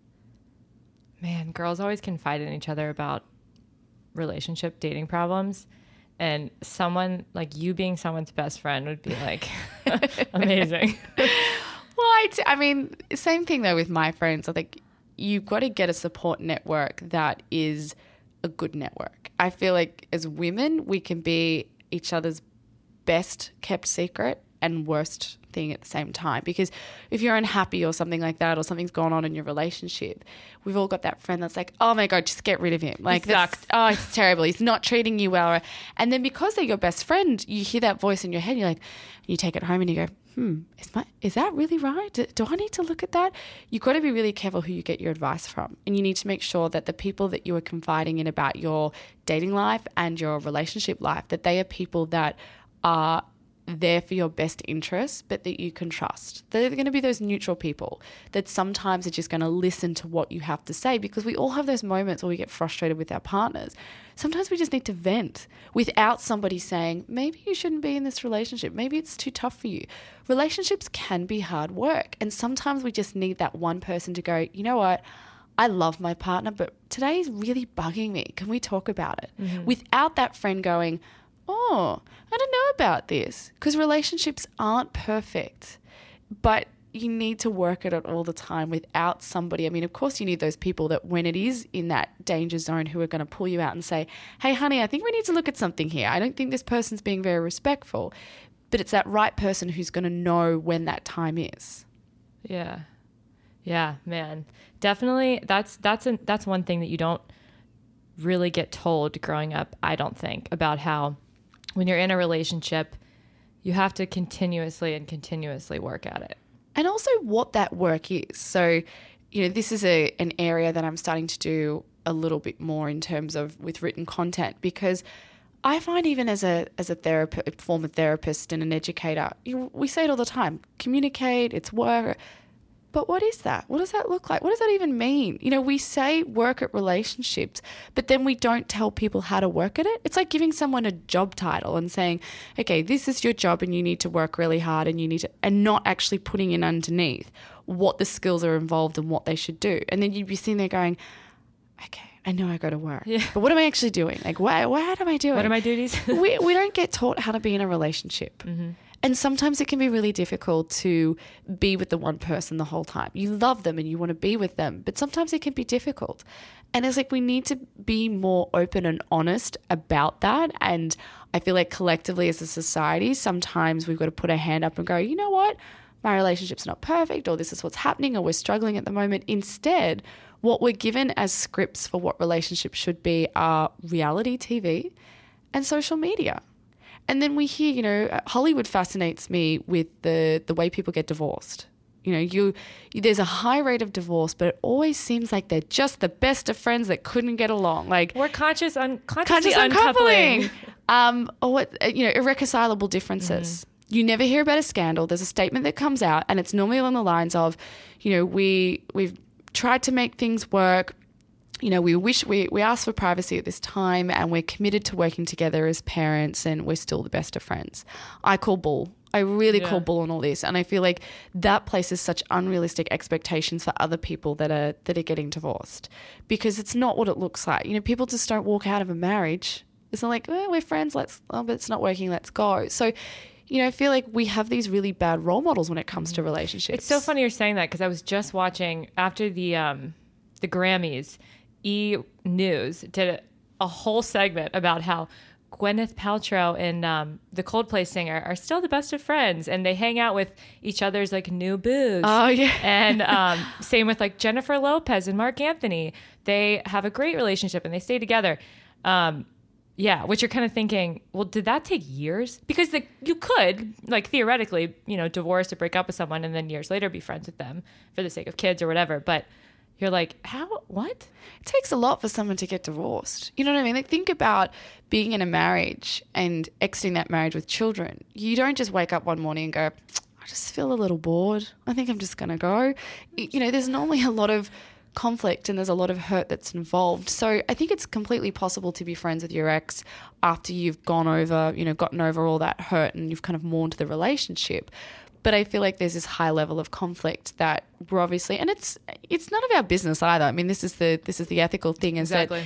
Man, girls always confide in each other about relationship dating problems. And someone like you being someone's best friend would be like amazing. Well, I mean, same thing though with my friends. I think you've got to get a support network that is a good network. I feel like as women, we can be each other's best kept secret and worst thing at the same time. Because if you're unhappy or something like that, or something's gone on in your relationship, we've all got that friend that's like, oh my God, just get rid of him. Like, that's, oh, it's terrible. He's not treating you well. And then because they're your best friend, you hear that voice in your head, you're like, you take it home and you go, is that really right? Do I need to look at that? You've got to be really careful who you get your advice from. And you need to make sure that the people that you are confiding in about your dating life and your relationship life, that they are people that are there for your best interests, but that you can trust. They're going to be those neutral people that sometimes are just going to listen to what you have to say, because we all have those moments where we get frustrated with our partners. Sometimes we just need to vent without somebody saying, maybe you shouldn't be in this relationship. Maybe it's too tough for you. Relationships can be hard work. And sometimes we just need that one person to go, you know what? I love my partner, but today is really bugging me. Can we talk about it? Mm-hmm. Without that friend going, oh, I don't know about this. Because relationships aren't perfect, but you need to work at it all the time without somebody. I mean, of course you need those people that when it is in that danger zone who are going to pull you out and say, hey, honey, I think we need to look at something here. I don't think this person's being very respectful. But it's that right person who's going to know when that time is. Yeah. Yeah, man. Definitely. That's one thing that you don't really get told growing up, I don't think, about how when you're in a relationship, you have to continuously work at it. And also what that work is. So, you know, this is an area that I'm starting to do a little bit more in terms of with written content, because I find even as a therapist, former therapist and an educator, we say it all the time, communicate, it's work. But what is that? What does that look like? What does that even mean? You know, we say work at relationships, but then we don't tell people how to work at it. It's like giving someone a job title and saying, okay, this is your job and you need to work really hard and not actually putting in underneath what the skills are involved and what they should do. And then you'd be sitting there going, okay, I know I go to work, but what am I actually doing? Like, what am I doing? What are my duties? we don't get taught how to be in a relationship. Mm-hmm. And sometimes it can be really difficult to be with the one person the whole time. You love them and you want to be with them, but sometimes it can be difficult. And it's like we need to be more open and honest about that. And I feel like collectively as a society, sometimes we've got to put our hand up and go, you know what? My relationship's not perfect, or this is what's happening, or we're struggling at the moment. Instead, what we're given as scripts for what relationships should be are reality TV and social media. And then we hear, you know, Hollywood fascinates me with the way people get divorced. You know, there's a high rate of divorce, but it always seems like they're just the best of friends that couldn't get along. Like we're conscious uncoupling. Or what, you know, irreconcilable differences. Mm-hmm. You never hear about a scandal. There's a statement that comes out, and it's normally along the lines of, you know, we've tried to make things work. You know, we asked for privacy at this time, and we're committed to working together as parents, and we're still the best of friends. I call bull. I really call bull on all this. And I feel like that places such unrealistic expectations for other people that are getting divorced, because it's not what it looks like. You know, people just don't walk out of a marriage. It's not like, oh, we're friends, but it's not working, let's go. So, you know, I feel like we have these really bad role models when it comes to relationships. It's so funny you're saying that, because I was just watching after the the Grammys, E! News did a whole segment about how Gwyneth Paltrow and the Coldplay singer are still the best of friends, and they hang out with each other's like new boos. Oh yeah. And same with like Jennifer Lopez and Mark Anthony. They have a great relationship and they stay together. Yeah, which you're kind of thinking, well, did that take years? Because you could, like, theoretically, divorce or break up with someone and then years later be friends with them for the sake of kids or whatever. But you're like, how? What? It takes a lot for someone to get divorced. You know what I mean? Like, think about being in a marriage and exiting that marriage with children. You don't just wake up one morning and go, I just feel a little bored. I think I'm just going to go. There's normally a lot of conflict and there's a lot of hurt that's involved. So I think it's completely possible to be friends with your ex after you've gotten over all that hurt and you've kind of mourned the relationship. But I feel like there's this high level of conflict that we're obviously, and it's none of our business either. I mean, this is the ethical thing is exactly.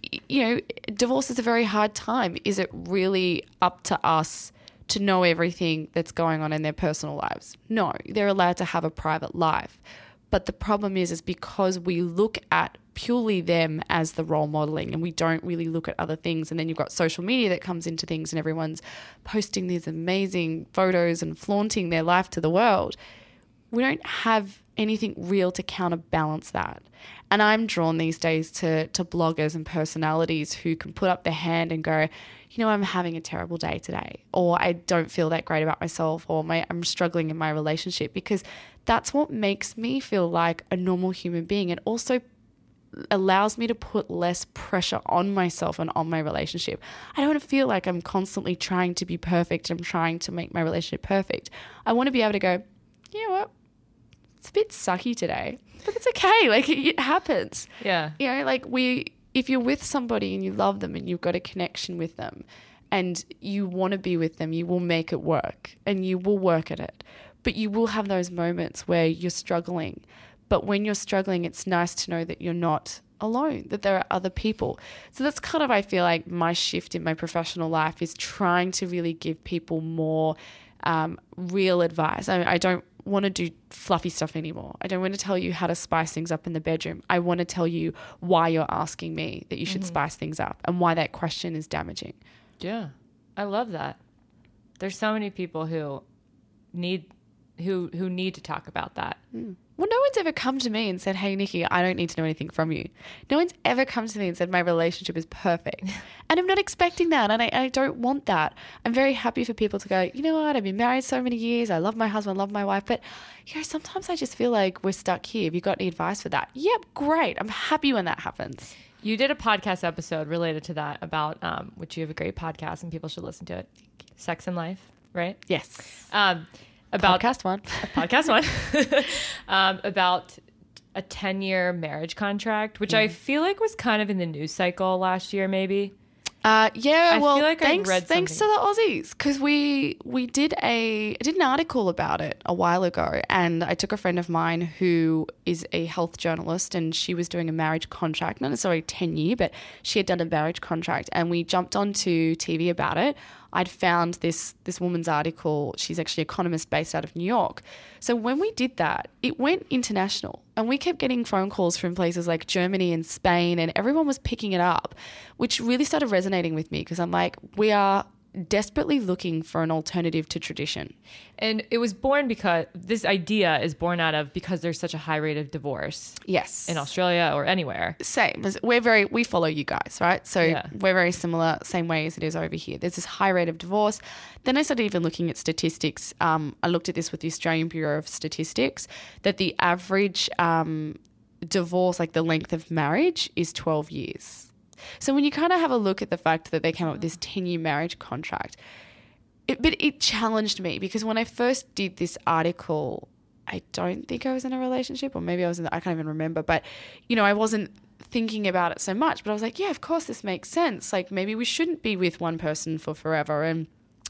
that, divorce is a very hard time. Is it really up to us to know everything that's going on in their personal lives? No, they're allowed to have a private life. But the problem is because we look at purely them as the role modeling and we don't really look at other things. And then you've got social media that comes into things and everyone's posting these amazing photos and flaunting their life to the world. We don't have anything real to counterbalance that. And I'm drawn these days to bloggers and personalities who can put up their hand and go, I'm having a terrible day today, or I don't feel that great about myself, or I'm struggling in my relationship, because that's what makes me feel like a normal human being. It also allows me to put less pressure on myself and on my relationship. I don't want to feel like I'm constantly trying to be perfect. I'm trying to make my relationship perfect. I want to be able to go, you know what? It's a bit sucky today, but it's okay. Like, it happens. Yeah. If you're with somebody and you love them and you've got a connection with them and you want to be with them, you will make it work and you will work at it. But you will have those moments where you're struggling. But when you're struggling, it's nice to know that you're not alone, that there are other people. So that's kind of, I feel like, my shift in my professional life is trying to really give people more real advice. I don't want to do fluffy stuff anymore. I don't want to tell you how to spice things up in the bedroom. I want to tell you why you're asking me that you should spice things up and why that question is damaging. Yeah. I love that. There's so many people who need to talk about that. Well, no one's ever come to me and said, hey, Nikki, I don't need to know anything from you. No one's ever come to me and said my relationship is perfect. And I'm not expecting that. And I don't want that. I'm very happy for people to go, you know what? I've been married so many years. I love my husband, love my wife. But, sometimes I just feel like we're stuck here. Have you got any advice for that? Yep, great. I'm happy when that happens. You did a podcast episode related to that about, which you have a great podcast and people should listen to it. Sex and Life, right? Yes. About podcast one about a 10-year marriage contract, which I feel like was kind of in the news cycle last year, maybe. I feel like thanks I read to the Aussies, because I did an article about it a while ago, and I took a friend of mine who is a health journalist, and she was doing a marriage contract, not necessarily 10-year, but she had done a marriage contract, and we jumped onto TV about it. I'd found this woman's article. She's actually an economist based out of New York. So when we did that, it went international, and we kept getting phone calls from places like Germany and Spain, and everyone was picking it up, which really started resonating with me, because I'm like, we are desperately looking for an alternative to tradition. And it was born because this idea is born out of because there's such a high rate of divorce. Yes. In Australia or anywhere. Same. We follow you guys, right? So we're very similar, same way as it is over here. There's this high rate of divorce. Then I started even looking at statistics. I looked at this with the Australian Bureau of Statistics, that the average divorce, like the length of marriage, is 12 years. So when you kind of have a look at the fact that they came up with this 10-year marriage contract, but it challenged me, because when I first did this article, I don't think I was in a relationship, or maybe I was I can't even remember, but I wasn't thinking about it so much, but I was like, yeah, of course this makes sense. Like, maybe we shouldn't be with one person for forever. And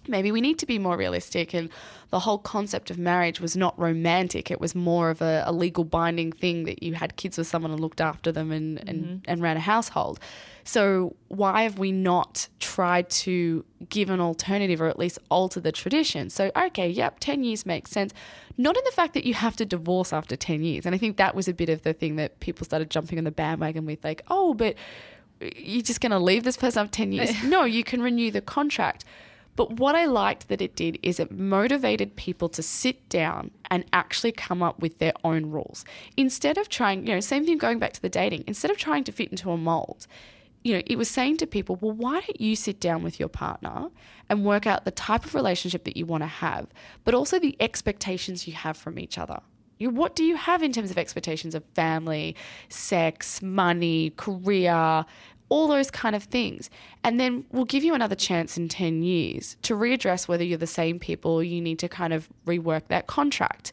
maybe we need to be more realistic, and the whole concept of marriage was not romantic. It was more of a legal binding thing that you had kids with someone and looked after them and ran a household. So why have we not tried to give an alternative, or at least alter the tradition? So, okay, yep, 10 years makes sense. Not in the fact that you have to divorce after 10 years. And I think that was a bit of the thing that people started jumping on the bandwagon with, like, oh, but you're just going to leave this person after 10 years? No, you can renew the contract. But what I liked that it did is it motivated people to sit down and actually come up with their own rules. Instead of trying, same thing going back to the dating, instead of trying to fit into a mold, it was saying to people, well, why don't you sit down with your partner and work out the type of relationship that you want to have, but also the expectations you have from each other. What do you have in terms of expectations of family, sex, money, career, all those kind of things? And then we'll give you another chance in 10 years to readdress whether you're the same people or you need to kind of rework that contract.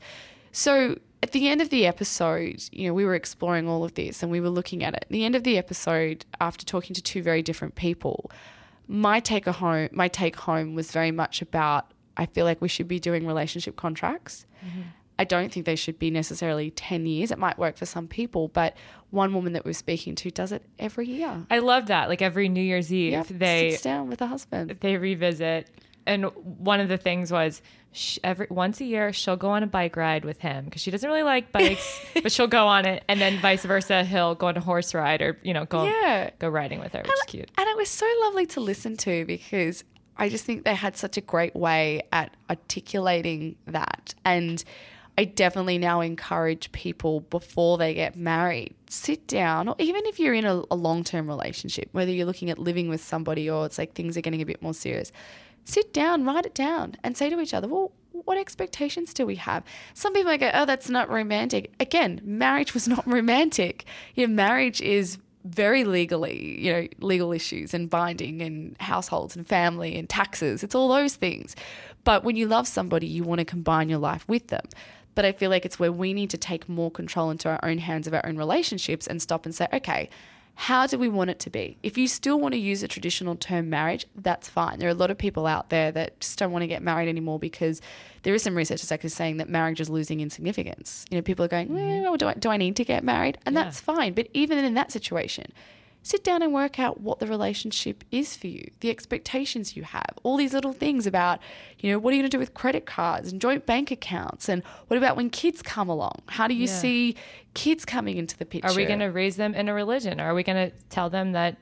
So at the end of the episode, we were exploring all of this and we were looking at it. At the end of the episode, after talking to two very different people, my take home was very much about, I feel like we should be doing relationship contracts. Mm-hmm. I don't think they should be necessarily 10 years. It might work for some people, but one woman that we're speaking to does it every year. I love that. Like every New Year's Eve, they sits down with the husband. They revisit. And one of the things was once a year, she'll go on a bike ride with him because she doesn't really like bikes, but she'll go on it. And then vice versa, he'll go on a horse ride or, go riding with her, which is cute. And it was so lovely to listen to because I just think they had such a great way at articulating that. And I definitely now encourage people before they get married, sit down, or even if you're in a long-term relationship, whether you're looking at living with somebody or it's like things are getting a bit more serious, sit down, write it down and say to each other, well, what expectations do we have? Some people might go, oh, that's not romantic. Again, marriage was not romantic. Marriage is very legally, legal issues and binding and households and family and taxes. It's all those things. But when you love somebody, you want to combine your life with them. But I feel like it's where we need to take more control into our own hands of our own relationships and stop and say, okay, how do we want it to be? If you still want to use a traditional term marriage, that's fine. There are a lot of people out there that just don't want to get married anymore because there is some research that's actually saying that marriage is losing in significance. People are going, well, do I need to get married? And that's fine. But even in that situation, sit down and work out what the relationship is for you, the expectations you have, all these little things about, what are you going to do with credit cards and joint bank accounts? And what about when kids come along? How do you see kids coming into the picture? Are we going to raise them in a religion? Are we going to tell them that,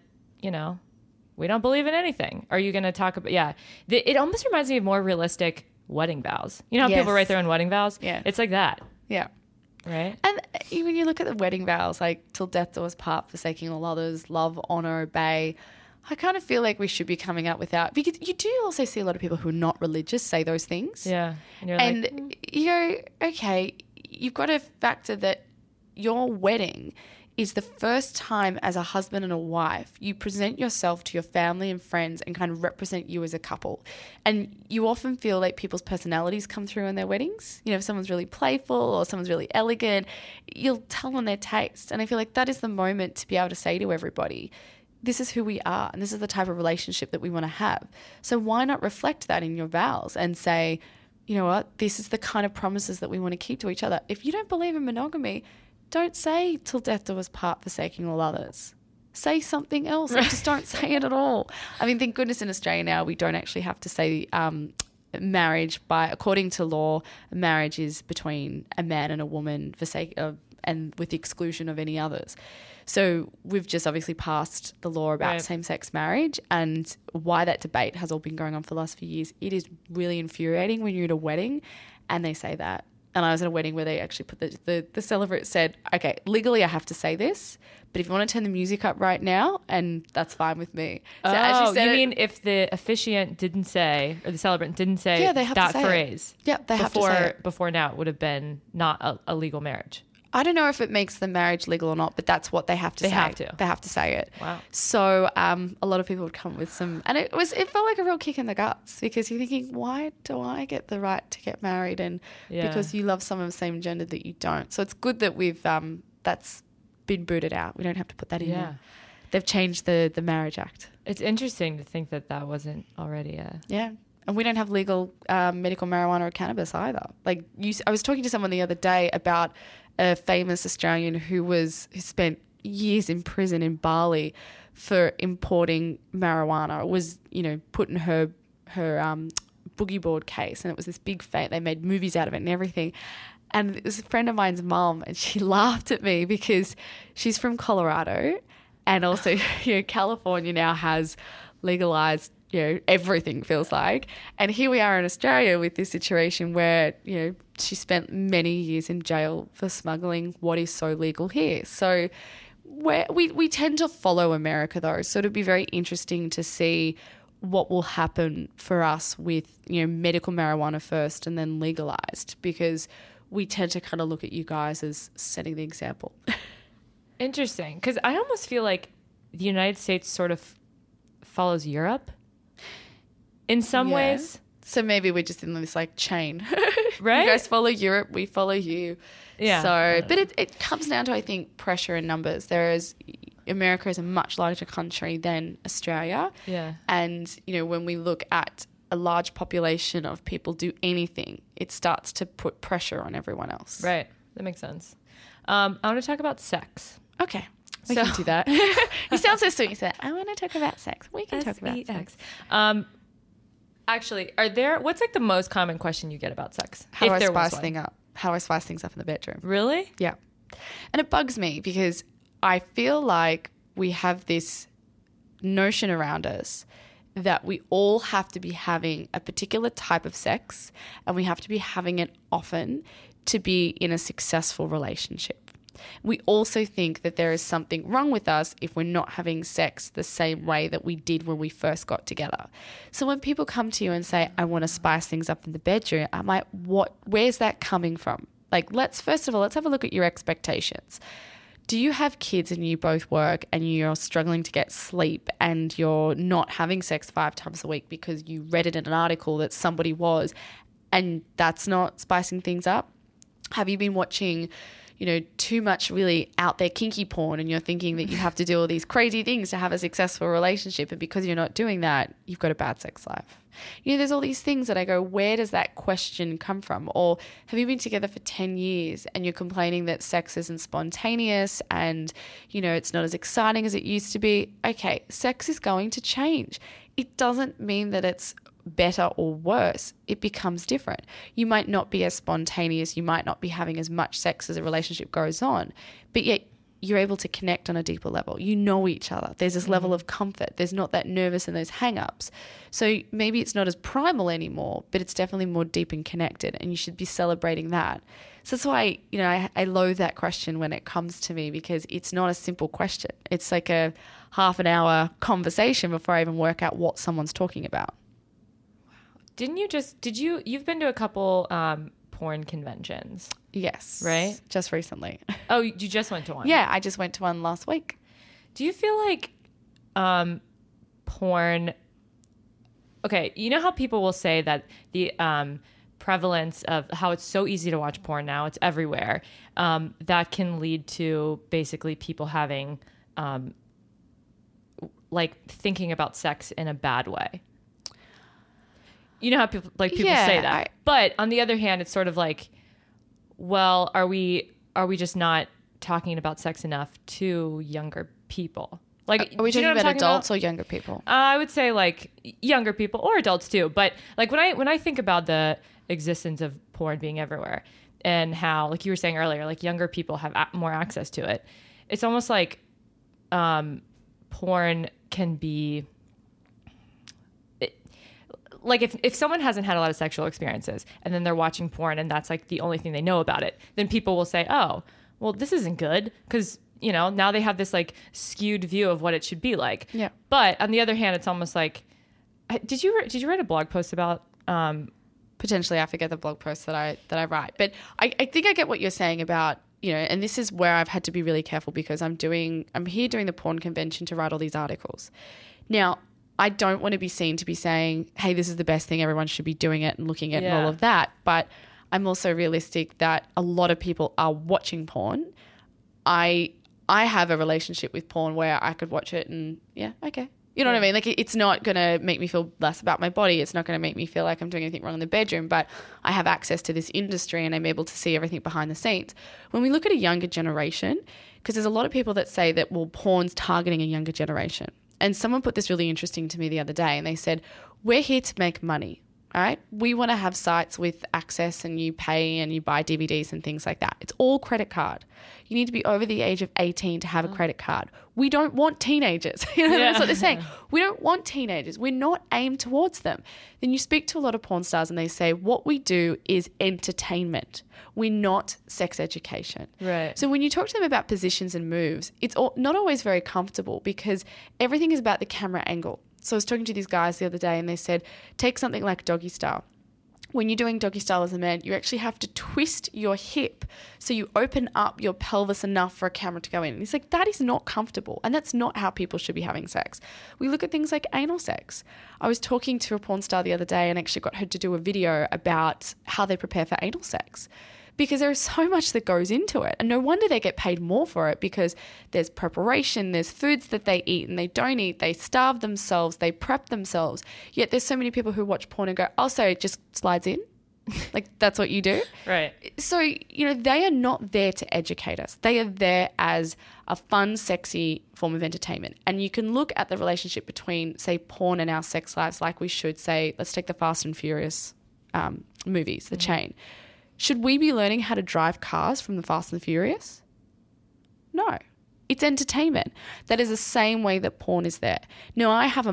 we don't believe in anything? Are you going to talk about, it almost reminds me of more realistic wedding vows. You know how people write their own wedding vows? Yeah. It's like that. Yeah. Right. And when you look at the wedding vows, like till death do us part, forsaking all others, love, honor, obey, I kind of feel like we should be coming up with that, because you do also see a lot of people who are not religious say those things. Yeah. And you go, okay, you've got to factor that your wedding is the first time as a husband and a wife you present yourself to your family and friends and kind of represent you as a couple. And you often feel like people's personalities come through in their weddings. If someone's really playful or someone's really elegant, you'll tell on their taste. And I feel like that is the moment to be able to say to everybody, this is who we are and this is the type of relationship that we want to have. So why not reflect that in your vows and say, you know what, this is the kind of promises that we want to keep to each other. If you don't believe in monogamy, don't say till death do us part, forsaking all others. Say something else. Right. Just don't say it at all. I mean, thank goodness in Australia now we don't actually have to say marriage according to law, marriage is between a man and a woman and with the exclusion of any others. So we've just obviously passed the law about same-sex marriage, and why that debate has all been going on for the last few years. It is really infuriating when you're at a wedding and they say that. And I was at a wedding where they actually put the celebrant said, okay, legally I have to say this, but if you want to turn the music up right now, and that's fine with me. So you mean if the officiant didn't say, or the celebrant didn't say they have that to say phrase? Yeah, they have to say it. Before now it would have been not a legal marriage. I don't know if it makes the marriage legal or not, but that's what they have to say. They have to say it. Wow. So a lot of people would come with some, and it felt like a real kick in the guts, because you're thinking, why do I get the right to get married? And because you love someone of the same gender that you don't. So it's good that we've that's been booted out. We don't have to put that in there. They've changed the Marriage Act. It's interesting to think that wasn't already a... Yeah. And we don't have legal medical marijuana or cannabis either. Like I was talking to someone the other day about a famous Australian who spent years in prison in Bali for importing marijuana. It was, put in her boogie board case, and it was this big fate. They made movies out of it and everything. And it was a friend of mine's mum, and she laughed at me because she's from Colorado, and also California now has legalized everything, feels like. And here we are in Australia with this situation where, she spent many years in jail for smuggling what is so legal here. So we tend to follow America though. So it'll be very interesting to see what will happen for us with, medical marijuana first and then legalized, because we tend to kind of look at you guys as setting the example. Interesting. Because I almost feel like the United States sort of follows Europe in some ways. So maybe we're just in this like chain. Right? You guys follow Europe, we follow you. Yeah. So, but it comes down to, I think, pressure and numbers. America is a much larger country than Australia. Yeah. And, when we look at a large population of people do anything, it starts to put pressure on everyone else. Right. That makes sense. I want to talk about sex. Okay. We can do that. You sound so sweet. You said, I want to talk about sex. We can talk about sex. Actually, what's like the most common question you get about sex? How do I spice things up in the bedroom? Really? Yeah. And it bugs me because I feel like we have this notion around us that we all have to be having a particular type of sex, and we have to be having it often to be in a successful relationship. We also think that there is something wrong with us if we're not having sex the same way that we did when we first got together. So when people come to you and say, I want to spice things up in the bedroom, I'm like, where's that coming from? Like, let's have a look at your expectations. Do you have kids and you both work and you're struggling to get sleep and you're not having sex 5 times a week because you read it in an article that somebody was, and that's not spicing things up? Have you been watching too much really out there kinky porn, and you're thinking that you have to do all these crazy things to have a successful relationship, and because you're not doing that, you've got a bad sex life? There's all these things that I go, where does that question come from? Or have you been together for 10 years and you're complaining that sex isn't spontaneous and, it's not as exciting as it used to be? Okay, sex is going to change. It doesn't mean that it's better or worse. It becomes different. You might not be as spontaneous. You might not be having as much sex as a relationship goes on, but yet you're able to connect on a deeper level. You know each other. There's this level of comfort. There's not that nervous and those hang-ups. So maybe it's not as primal anymore, but it's definitely more deep and connected, and you should be celebrating that. So that's why, I loathe that question when it comes to me, because it's not a simple question. It's like a half an hour conversation before I even work out what someone's talking about. You've been to a couple porn conventions? Yes. Right? Just recently. Oh, you just went to one? Yeah, I just went to one last week. Do you feel like porn... Okay, you know how people will say that the prevalence of how it's so easy to watch porn now, it's everywhere, that can lead to basically people having... thinking about sex in a bad way. You know how people say that. But on the other hand, it's sort of like, well, are we just not talking about sex enough to younger people? Like, are we talking about adults or younger people? I would say like younger people or adults too. But like when I think about the existence of porn being everywhere and how, like you were saying earlier, like younger people have more access to it, it's almost like porn can be... Like if someone hasn't had a lot of sexual experiences and then they're watching porn and that's like the only thing they know about it, then people will say, oh, well, this isn't good because, now they have this like skewed view of what it should be like. Yeah. But on the other hand, it's almost like, did you write a blog post about... Potentially, I forget the blog post that I write. But I think I get what you're saying about, and this is where I've had to be really careful because I'm here doing the porn convention to write all these articles. Now, I don't want to be seen to be saying, hey, this is the best thing, everyone should be doing it and looking at it and all of that. But I'm also realistic that a lot of people are watching porn. I have a relationship with porn where I could watch it and, yeah, okay, You know what I mean? Like, it's not going to make me feel less about my body. It's not going to make me feel like I'm doing anything wrong in the bedroom, but I have access to this industry and I'm able to see everything behind the scenes. When we look at a younger generation, because there's a lot of people that say that, well, porn's targeting a younger generation. And someone put this really interesting to me the other day and they said, we're here to make money. All right. We want to have sites with access and you pay and you buy DVDs and things like that. It's all credit card. You need to be over the age of 18 to have a credit card. We don't want teenagers. That's what they're saying. We don't want teenagers. We're not aimed towards them. Then you speak to a lot of porn stars and they say, what we do is entertainment. We're not sex education. Right. So when you talk to them about positions and moves, it's not always very comfortable because everything is about the camera angle. So I was talking to these guys the other day and they said, take something like doggy style. When you're doing doggy style as a man, you actually have to twist your hip so you open up your pelvis enough for a camera to go in. And he's like, that is not comfortable. And that's not how people should be having sex. We look at things like anal sex. I was talking to a porn star the other day and actually got her to do a video about how they prepare for anal sex. Because there is so much that goes into it. And no wonder they get paid more for it because there's preparation, there's foods that they eat and they don't eat, they starve themselves, they prep themselves. Yet there's so many people who watch porn and go, oh, so it just slides in? Like, that's what you do? Right. So, they are not there to educate us. They are there as a fun, sexy form of entertainment. And you can look at the relationship between, say, porn and our sex lives like we should say, let's take the Fast and Furious movies, the chain. Should we be learning how to drive cars from the Fast and the Furious? No. It's entertainment. That is the same way that porn is there. Now, I have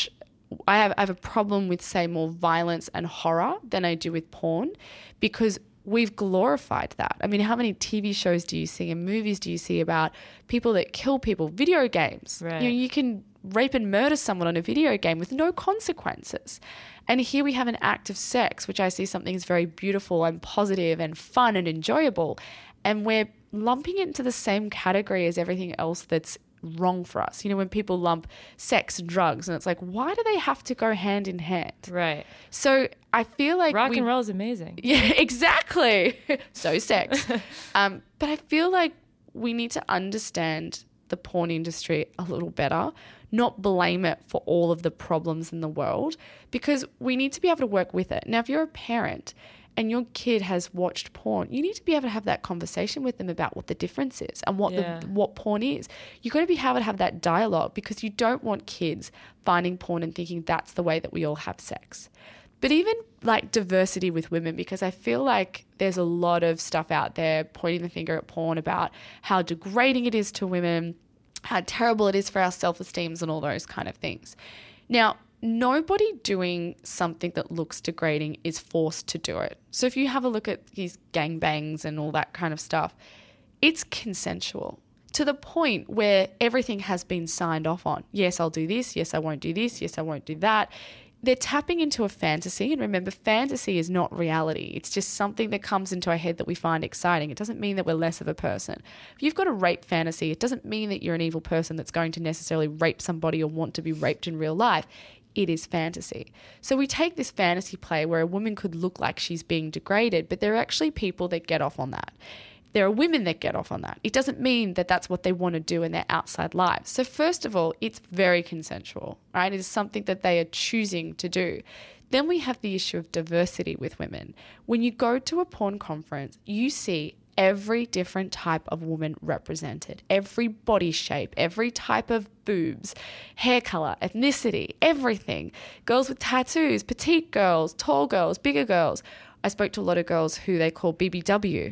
a problem with, say, more violence and horror than I do with porn because we've glorified that. I mean, how many TV shows do you see and movies do you see about people that kill people? Video games. Right. You can rape and murder someone on a video game with no consequences. And here we have an act of sex, which I see something as very beautiful and positive and fun and enjoyable. And we're lumping it into the same category as everything else that's wrong for us. When people lump sex and drugs and it's like, why do they have to go hand in hand? Right. So I feel like rock and roll is amazing. Yeah, exactly. So sex. But I feel like we need to understand the porn industry a little better, not blame it for all of the problems in the world, because we need to be able to work with it. Now, if you're a parent and your kid has watched porn, you need to be able to have that conversation with them about what the difference is and what porn is. You've got to be able to have that dialogue because you don't want kids finding porn and thinking that's the way that we all have sex. But even like diversity with women, because I feel like there's a lot of stuff out there pointing the finger at porn about how degrading it is to women, how terrible it is for our self-esteems and all those kind of things. Now, nobody doing something that looks degrading is forced to do it. So if you have a look at these gangbangs and all that kind of stuff, it's consensual to the point where everything has been signed off on. Yes, I'll do this. Yes, I won't do this. Yes, I won't do that. They're tapping into a fantasy. And remember, fantasy is not reality. It's just something that comes into our head that we find exciting. It doesn't mean that we're less of a person. If you've got a rape fantasy, it doesn't mean that you're an evil person that's going to necessarily rape somebody or want to be raped in real life. It is fantasy. So we take this fantasy play where a woman could look like she's being degraded, but there are actually people that get off on that. There are women that get off on that. It doesn't mean that that's what they want to do in their outside lives. So first of all, it's very consensual, right? It is something that they are choosing to do. Then we have the issue of diversity with women. When you go to a porn conference, you see every different type of woman represented, every body shape, every type of boobs, hair color, ethnicity, everything. Girls with tattoos, petite girls, tall girls, bigger girls. I spoke to a lot of girls who they call BBW.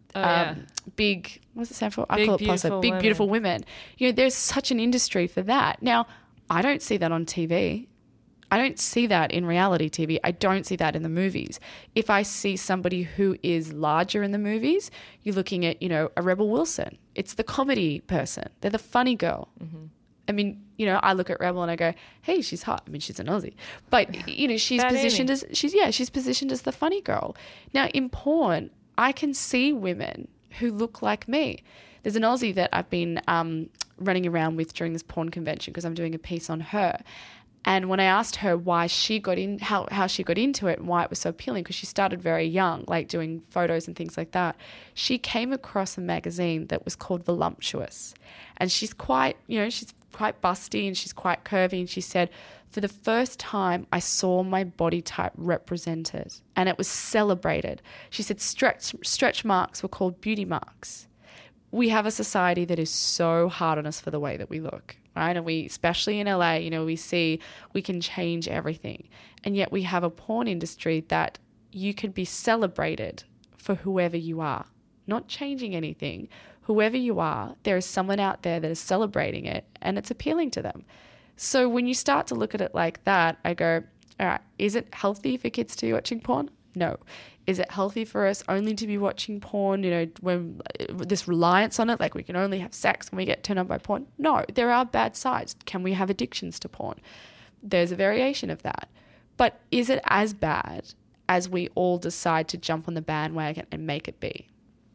Big, what's it stand for? I call it POSA, big, beautiful women. There's such an industry for that. Now, I don't see that on TV. I don't see that in reality TV. I don't see that in the movies. If I see somebody who is larger in the movies, you're looking at, a Rebel Wilson. It's the comedy person. They're the funny girl. Mm-hmm. I mean, I look at Rebel and I go, hey, she's hot. I mean, she's an Aussie. But, she's positioned as, she's positioned as the funny girl. Now, in porn, I can see women who look like me. There's an Aussie that I've been running around with during this porn convention because I'm doing a piece on her. And when I asked her why she got in, how she got into it and why it was so appealing, because she started very young, like doing photos and things like that, she came across a magazine that was called Voluptuous. And she's quite, she's quite busty and she's quite curvy. And she said, for the first time, I saw my body type represented and it was celebrated. She said stretch marks were called beauty marks. We have a society that is so hard on us for the way that we look, right? And we, especially in LA, we see we can change everything. And yet we have a porn industry that you can be celebrated for whoever you are, not changing anything. Whoever you are, there is someone out there that is celebrating it and it's appealing to them. So when you start to look at it like that, I go, all right, is it healthy for kids to be watching porn? No. Is it healthy for us only to be watching porn, when this reliance on it, like we can only have sex when we get turned on by porn? No, there are bad sides. Can we have addictions to porn? There's a variation of that. But is it as bad as we all decide to jump on the bandwagon and make it be?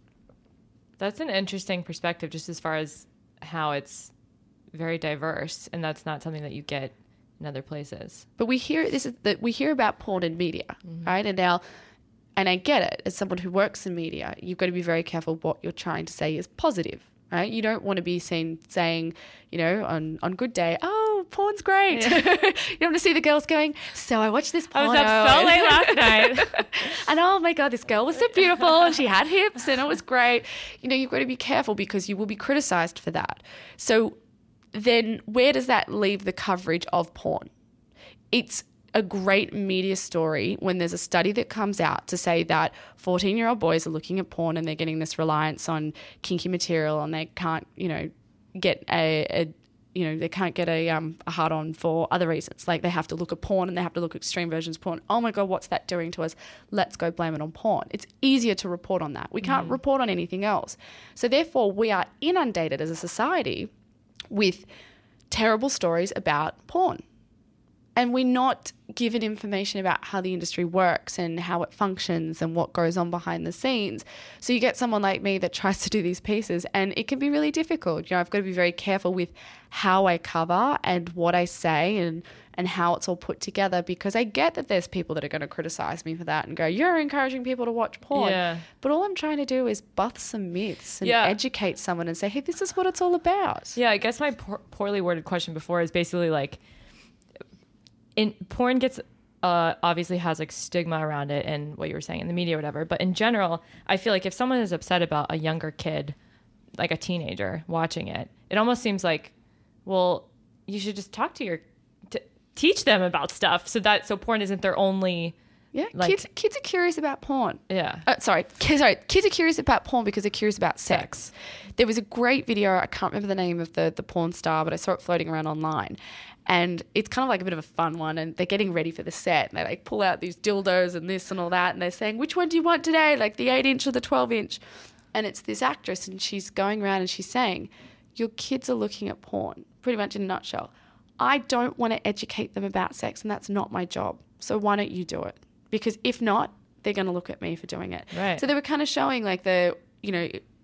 That's an interesting perspective, just as far as how it's very diverse, and that's not something that you get in other places. But we hear about porn in media, right? And I get it. As someone who works in media, you've got to be very careful what you're trying to say is positive, right? You don't want to be seen saying, on good day, oh, porn's great. Yeah. You don't want to see the girls going, so I watched this porno. I was up so late last night. And oh my God, this girl was so beautiful and she had hips and it was great. You've got to be careful because you will be criticized for that. So then where does that leave the coverage of porn? It's a great media story when there's a study that comes out to say that 14-year-old boys are looking at porn and they're getting this reliance on kinky material and they can't, get they can't get a hard-on for other reasons. Like they have to look at porn and they have to look at extreme versions of porn. Oh my God, what's that doing to us? Let's go blame it on porn. It's easier to report on that. We can't report on anything else. So therefore, we are inundated as a society with terrible stories about porn. And we're not given information about how the industry works and how it functions and what goes on behind the scenes. So you get someone like me that tries to do these pieces and it can be really difficult. I've got to be very careful with how I cover and what I say and how it's all put together, because I get that there's people that are going to criticize me for that and go, you're encouraging people to watch porn. Yeah. But all I'm trying to do is buff some myths and educate someone and say, hey, this is what it's all about. Yeah, I guess my poorly worded question before is basically like, porn gets obviously has like stigma around it and what you were saying in the media or whatever, but in general I feel like if someone is upset about a younger kid, like a teenager watching it, it almost seems like, well, you should just talk to teach them about stuff so porn isn't their only kids are curious about porn. Kids are curious about porn because they're curious about sex. There was a great video, I can't remember the name of the porn star, but I saw it floating around online. And it's kind of like a bit of a fun one, and they're getting ready for the set and they like pull out these dildos and this and all that, and they're saying, which one do you want today, like the 8-inch or the 12-inch? And it's this actress and she's going around and she's saying, your kids are looking at porn, pretty much in a nutshell. I don't want to educate them about sex and that's not my job, so why don't you do it? Because if not, they're going to look at me for doing it. Right. So they were kind of showing like in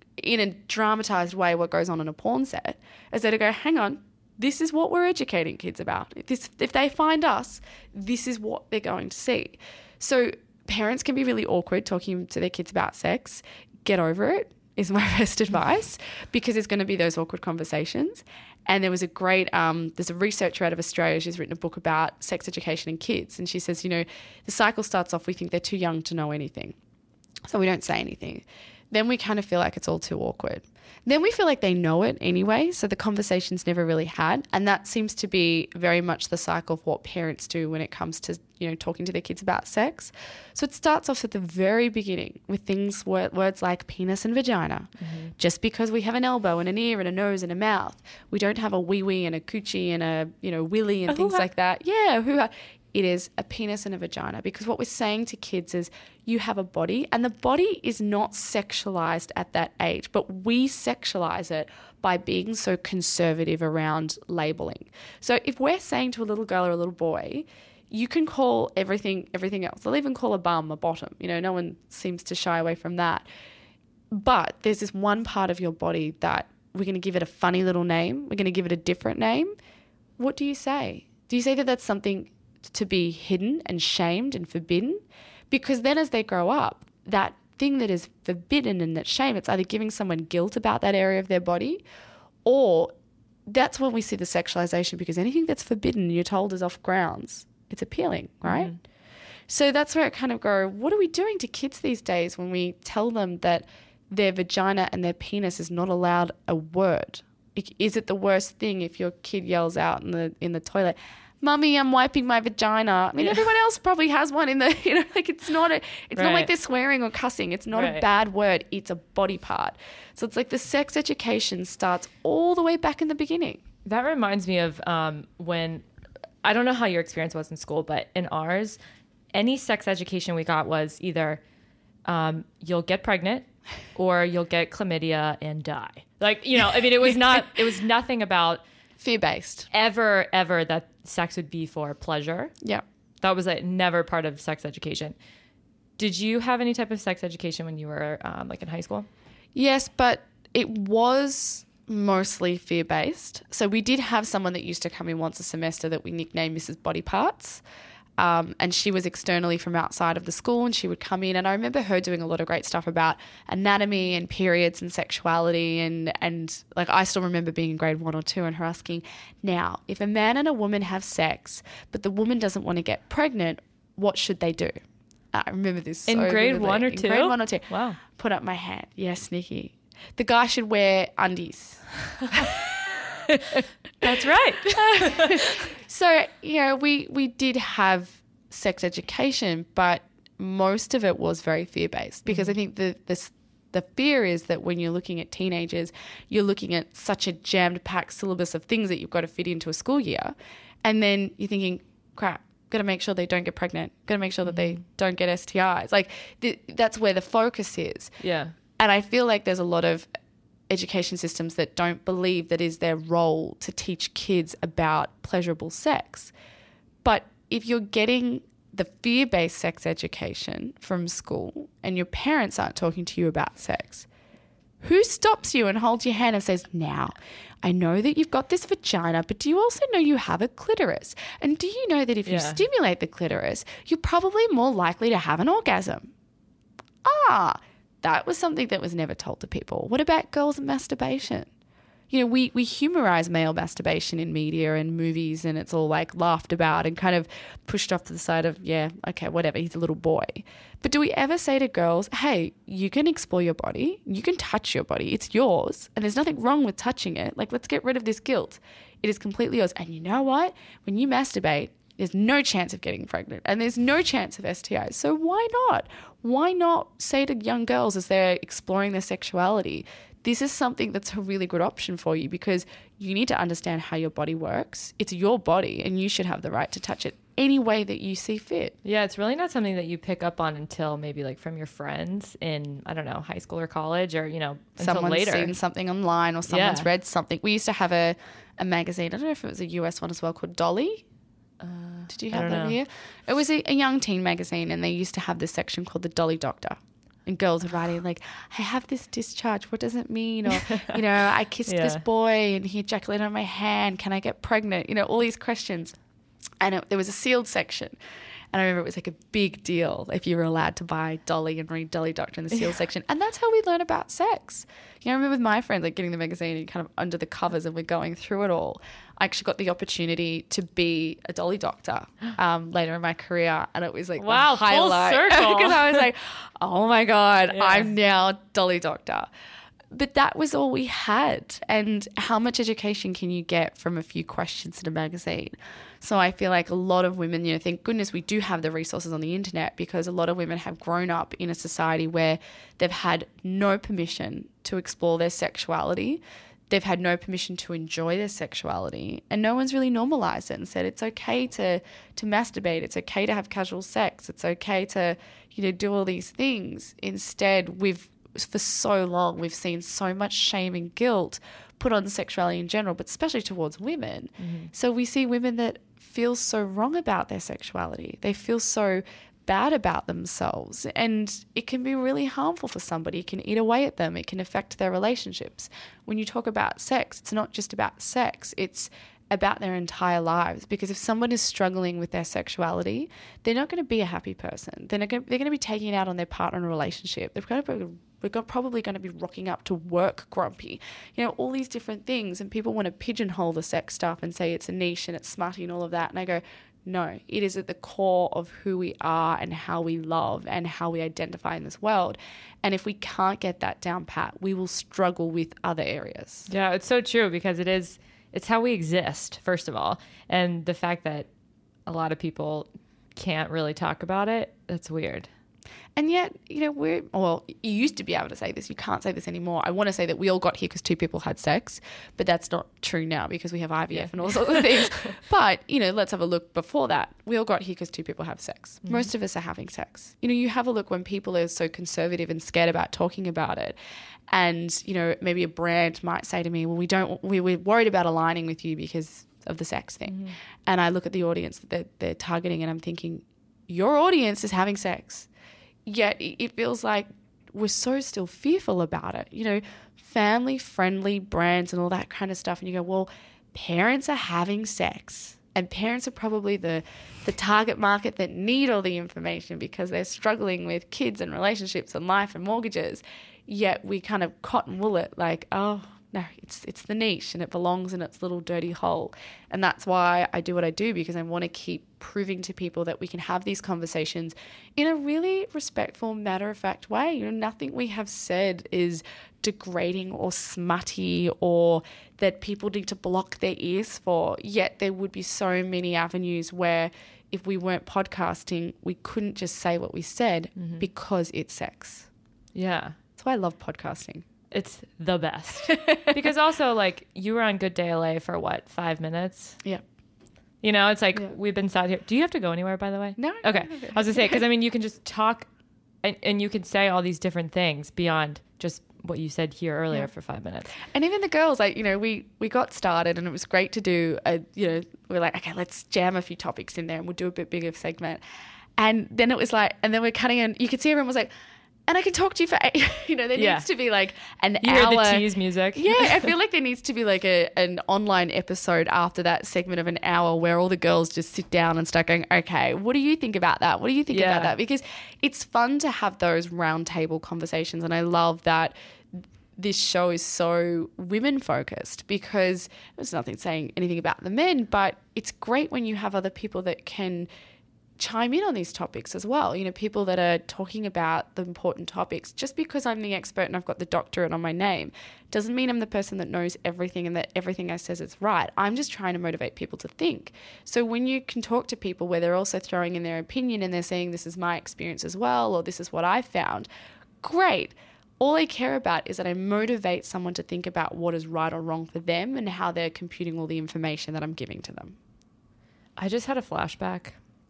a dramatized way what goes on in a porn set, as they go, hang on, this is what we're educating kids about. If they find us, this is what they're going to see. So parents can be really awkward talking to their kids about sex. Get over it is my best advice, because there's going to be those awkward conversations. And there was a great, there's a researcher out of Australia, she's written a book about sex education in kids. And she says, the cycle starts off, we think they're too young to know anything. So we don't say anything. Then we kind of feel like it's all too awkward. Then we feel like they know it anyway, so the conversation's never really had. And that seems to be very much the cycle of what parents do when it comes to, talking to their kids about sex. So it starts off at the very beginning with words like penis and vagina. Mm-hmm. Just because we have an elbow and an ear and a nose and a mouth, we don't have a wee-wee and a coochie and a willy and things like that. Yeah, hoo-ha. It is a penis and a vagina, because what we're saying to kids is you have a body, and the body is not sexualized at that age, but we sexualize it by being so conservative around labeling. So if we're saying to a little girl or a little boy, you can call everything else. They'll even call a bum a bottom. No one seems to shy away from that. But there's this one part of your body that we're going to give it a funny little name. We're going to give it a different name. What do you say? Do you say that that's something to be hidden and shamed and forbidden? Because then as they grow up, that thing that is forbidden and that's shame, it's either giving someone guilt about that area of their body, or that's when we see the sexualization, because anything that's forbidden and you're told is off grounds, it's appealing, right? So that's where it kind of go, what are we doing to kids these days when we tell them that their vagina and their penis is not allowed a word? Is it the worst thing if your kid yells out in the toilet, "Mummy, I'm wiping my vagina"? I mean, everyone else probably has one in the, like it's not like they're swearing or cussing. It's not a bad word. It's a body part. So it's like the sex education starts all the way back in the beginning. That reminds me of when, I don't know how your experience was in school, but in ours, any sex education we got was either you'll get pregnant or you'll get chlamydia and die. Like, I mean, it was nothing about fear-based ever that sex would be for pleasure. Yeah. That was never part of sex education. Did you have any type of sex education when you were like in high school? Yes, but it was mostly fear-based. So we did have someone that used to come in once a semester that we nicknamed Mrs. Body Parts. And she was externally from outside of the school, and she would come in, and I remember her doing a lot of great stuff about anatomy and periods and sexuality, and like I still remember being in grade 1 or 2 and her asking, now, if a man and a woman have sex, but the woman doesn't want to get pregnant, what should they do? I remember this in so grade vividly. 1 or In 2? grade 1 or 2. Wow. Put up my hand. Yes, Nikki. The guy should wear undies. That's right. So, we did have sex education, but most of it was very fear-based, because I think the fear is that when you're looking at teenagers, you're looking at such a jammed-packed syllabus of things that you've got to fit into a school year, and then you're thinking, crap, got to make sure they don't get pregnant, got to make sure that they don't get STIs. Like, that's where the focus is. Yeah. And I feel like there's a lot of education systems that don't believe that is their role to teach kids about pleasurable sex. But if you're getting the fear-based sex education from school and your parents aren't talking to you about sex, who stops you and holds your hand and says, now, I know that you've got this vagina, but do you also know you have a clitoris? And do you know that if you stimulate the clitoris, you're probably more likely to have an orgasm? That was something that was never told to people. What about girls and masturbation? We humorize male masturbation in media and movies, and it's all like laughed about and kind of pushed off to the side of, yeah, okay, whatever, he's a little boy. But do we ever say to girls, hey, you can explore your body, you can touch your body, it's yours, and there's nothing wrong with touching it. Like, let's get rid of this guilt. It is completely yours. And you know what? When you masturbate, there's no chance of getting pregnant and there's no chance of STIs. So why not? Why not say to young girls as they're exploring their sexuality, this is something that's a really good option for you, because you need to understand how your body works. It's your body and you should have the right to touch it any way that you see fit. Yeah, it's really not something that you pick up on until maybe like from your friends in, I don't know, high school or college, or, until someone's later. Seen something online or someone's read something. We used to have a magazine, I don't know if it was a US one as well, called Dolly. Did you have that here? It was a young teen magazine, and they used to have this section called the Dolly Doctor. And girls would write in like, I have this discharge. What does it mean? Or, I kissed this boy and he ejaculated on my hand. Can I get pregnant? All these questions. And there was a sealed section. And I remember it was like a big deal if you were allowed to buy Dolly and read Dolly Doctor in the sealed section. And that's how we learn about sex. I remember with my friends, like getting the magazine and kind of under the covers, and we're going through it all. I actually got the opportunity to be a Dolly Doctor later in my career. And it was like, wow, the highlight. Full circle. Because I was like, oh my God, I'm now Dolly Doctor. But that was all we had. And how much education can you get from a few questions in a magazine? So I feel like a lot of women, thank goodness we do have the resources on the internet, because a lot of women have grown up in a society where they've had no permission to explore their sexuality. They've had no permission to enjoy their sexuality, and no one's really normalized it and said it's okay to masturbate. It's okay to have casual sex. It's okay to, do all these things. Instead, for so long, we've seen so much shame and guilt put on sexuality in general, but especially towards women. Mm-hmm. So we see women that feel so wrong about their sexuality. They feel so bad about themselves, and it can be really harmful for somebody. It can eat away at them. It can affect their relationships. When you talk about sex, it's not just about sex. It's about their entire lives, because if someone is struggling with their sexuality, they're not going to be a happy person. They're going to be taking it out on their partner in a relationship. We're probably going to be rocking up to work grumpy, all these different things. And people want to pigeonhole the sex stuff and say it's a niche and it's smutty and all of that. And I go, no, it is at the core of who we are and how we love and how we identify in this world. And if we can't get that down pat, we will struggle with other areas. Yeah, it's so true, because it's how we exist, first of all. And the fact that a lot of people can't really talk about it, that's weird. And yet, you used to be able to say this. You can't say this anymore. I want to say that we all got here because two people had sex, but that's not true now because we have IVF and all sorts of things. But, let's have a look before that. We all got here because two people have sex. Mm-hmm. Most of us are having sex. You have a look when people are so conservative and scared about talking about it. And, maybe a brand might say to me, well, we're worried about aligning with you because of the sex thing. Mm-hmm. And I look at the audience that they're targeting and I'm thinking, your audience is having sex. Yet it feels like we're so still fearful about it. Family-friendly brands and all that kind of stuff. And you go, well, parents are having sex. And parents are probably the target market that need all the information because they're struggling with kids and relationships and life and mortgages. Yet we kind of cotton wool it like, oh, no, it's the niche and it belongs in its little dirty hole. And that's why I do what I do, because I want to keep proving to people that we can have these conversations in a really respectful, matter-of-fact way. Nothing we have said is degrading or smutty or that people need to block their ears for. Yet there would be so many avenues where if we weren't podcasting, we couldn't just say what we said because it's sex. Yeah. That's why I love podcasting. It's the best. Because also, you were on Good Day LA for 5 minutes? Yeah. It's like we've been sat here. Do you have to go anywhere, by the way? No. Okay. I was going to say, because, you can just talk and you can say all these different things beyond just what you said here earlier for 5 minutes. And even the girls, we got started and it was great to do, we're like, okay, let's jam a few topics in there and we'll do a bit bigger segment. And then it was and then we're cutting and you could see everyone was like, and I can talk to you for, there needs to be an you hour. You hear the tease music. Yeah, I feel like there needs to be an online episode after that segment of an hour where all the girls just sit down and start going, okay, what do you think about that? What do you think about that? Because it's fun to have those round table conversations. And I love that this show is so women focused, because there's nothing saying anything about the men, but it's great when you have other people that can chime in on these topics as well. People that are talking about the important topics. Just because I'm the expert and I've got the doctorate on my name doesn't mean I'm the person that knows everything and that everything I says is right. I'm just trying to motivate people to think. So when you can talk to people where they're also throwing in their opinion and they're saying this is my experience as well, or this is what I found, great. All I care about is that I motivate someone to think about what is right or wrong for them and how they're computing all the information that I'm giving to them. I just had a flashback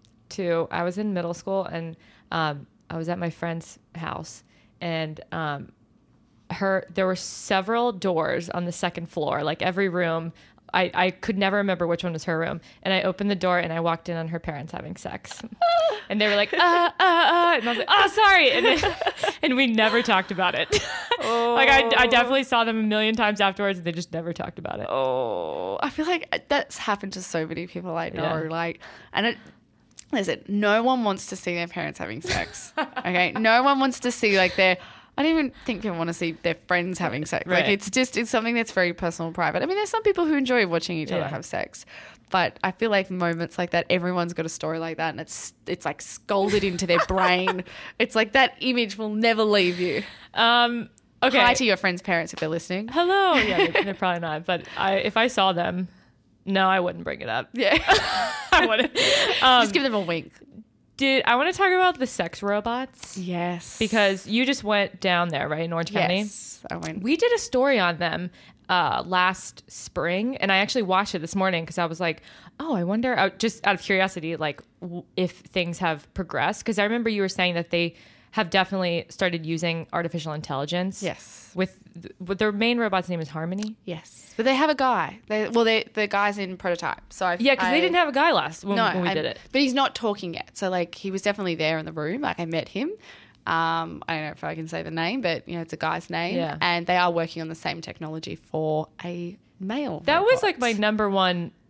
to, I was in middle school and I was at my friend's house and there were several doors on the second floor, every room. I could never remember which one was her room. And I opened the door and I walked in on her parents having sex. And they were like, And I was like, oh, sorry. And we never talked about it. Oh. I definitely saw them a million times afterwards and they just never talked about it. Oh, I feel like that's happened to so many people I know. Yeah. Listen, no one wants to see their parents having sex. Okay? No one wants to see I don't even think people want to see their friends having sex. Right. It's something that's very personal and private. There's some people who enjoy watching each other have sex. But I feel like moments like that, everyone's got a story like that and it's scolded into their brain. It's that image will never leave you. Okay. Hi to your friends' parents if they're listening. Hello. Yeah, they're probably not. But if I saw them, no, I wouldn't bring it up. Yeah. I wouldn't. Just give them a wink. I want to talk about the sex robots? Yes. Because you just went down there, right, in Orange County? Yes, I went. We did a story on them last spring, and I actually watched it this morning because I was like, oh, I wonder, just out of curiosity, if things have progressed. Because I remember you were saying that they have definitely started using artificial intelligence. Yes. With their main robot's name is Harmony. Yes. But they have a guy. The guy's in prototype. So because they didn't have a guy when we did it. But he's not talking yet. So he was definitely there in the room. I met him. I don't know if I can say the name, but it's a guy's name. Yeah. And they are working on the same technology for a male That robot. was my number one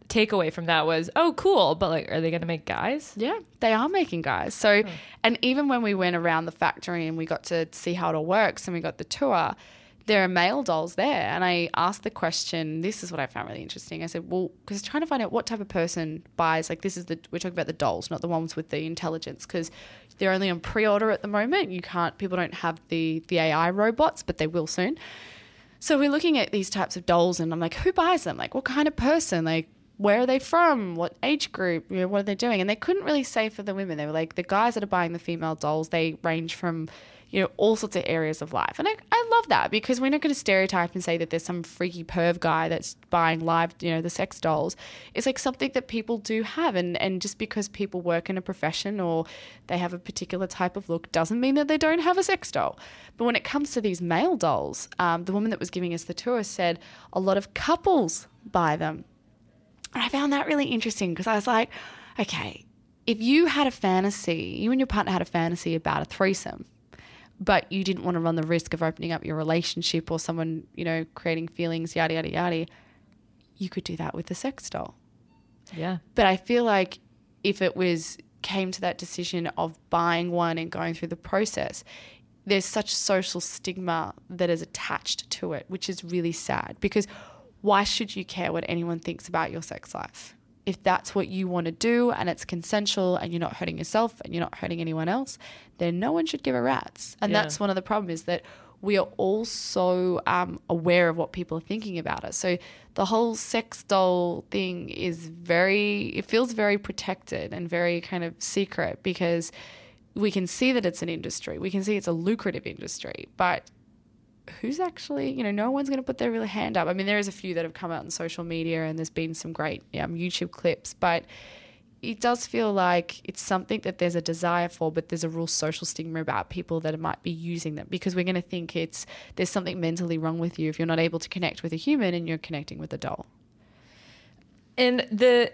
takeaway from that was, oh, cool. But like, are they going to make guys? Yeah, they are making guys. So, and even when we went around the factory and we got to see how it all works and we got the tour, there are male dolls there. And I asked the question, this is what I found really interesting. I said, well, because trying to find out what type of person buys, like we're talking about the dolls, not the ones with the intelligence, because they're only on pre-order at the moment. People don't have the AI robots, but they will soon. So we're looking at these types of dolls and I'm like, who buys them? Like, what kind of person? Like, where are they from? What age group? What are they doing? And they couldn't really say for the women. They were like, the guys that are buying the female dolls, they range from, all sorts of areas of life. And I love that, because we're not going to stereotype and say that there's some freaky perv guy that's buying live, the sex dolls. It's like something that people do have. And just because people work in a profession or they have a particular type of look doesn't mean that they don't have a sex doll. But when it comes to these male dolls, the woman that was giving us the tour said a lot of couples buy them. And I found that really interesting, because I was like, okay, if you had a fantasy, you and your partner had a fantasy about a threesome, but you didn't want to run the risk of opening up your relationship or someone, creating feelings, yada, yada, yada, you could do that with a sex doll. Yeah. But I feel like if it came to that decision of buying one and going through the process, there's such social stigma that is attached to it, which is really sad, because why should you care what anyone thinks about your sex life? If that's what you want to do and it's consensual and you're not hurting yourself and you're not hurting anyone else, then no one should give a rat's. And that's one of the problems, is that we are all so aware of what people are thinking about us. So the whole sex doll thing it feels very protected and very kind of secret, because we can see that it's an industry. We can see it's a lucrative industry, but who's actually, no one's going to put their real hand up. I mean, there is a few that have come out on social media and there's been some great YouTube clips, but it does feel like it's something that there's a desire for, but there's a real social stigma about people that might be using them, because we're going to think there's something mentally wrong with you if you're not able to connect with a human and you're connecting with a doll. And the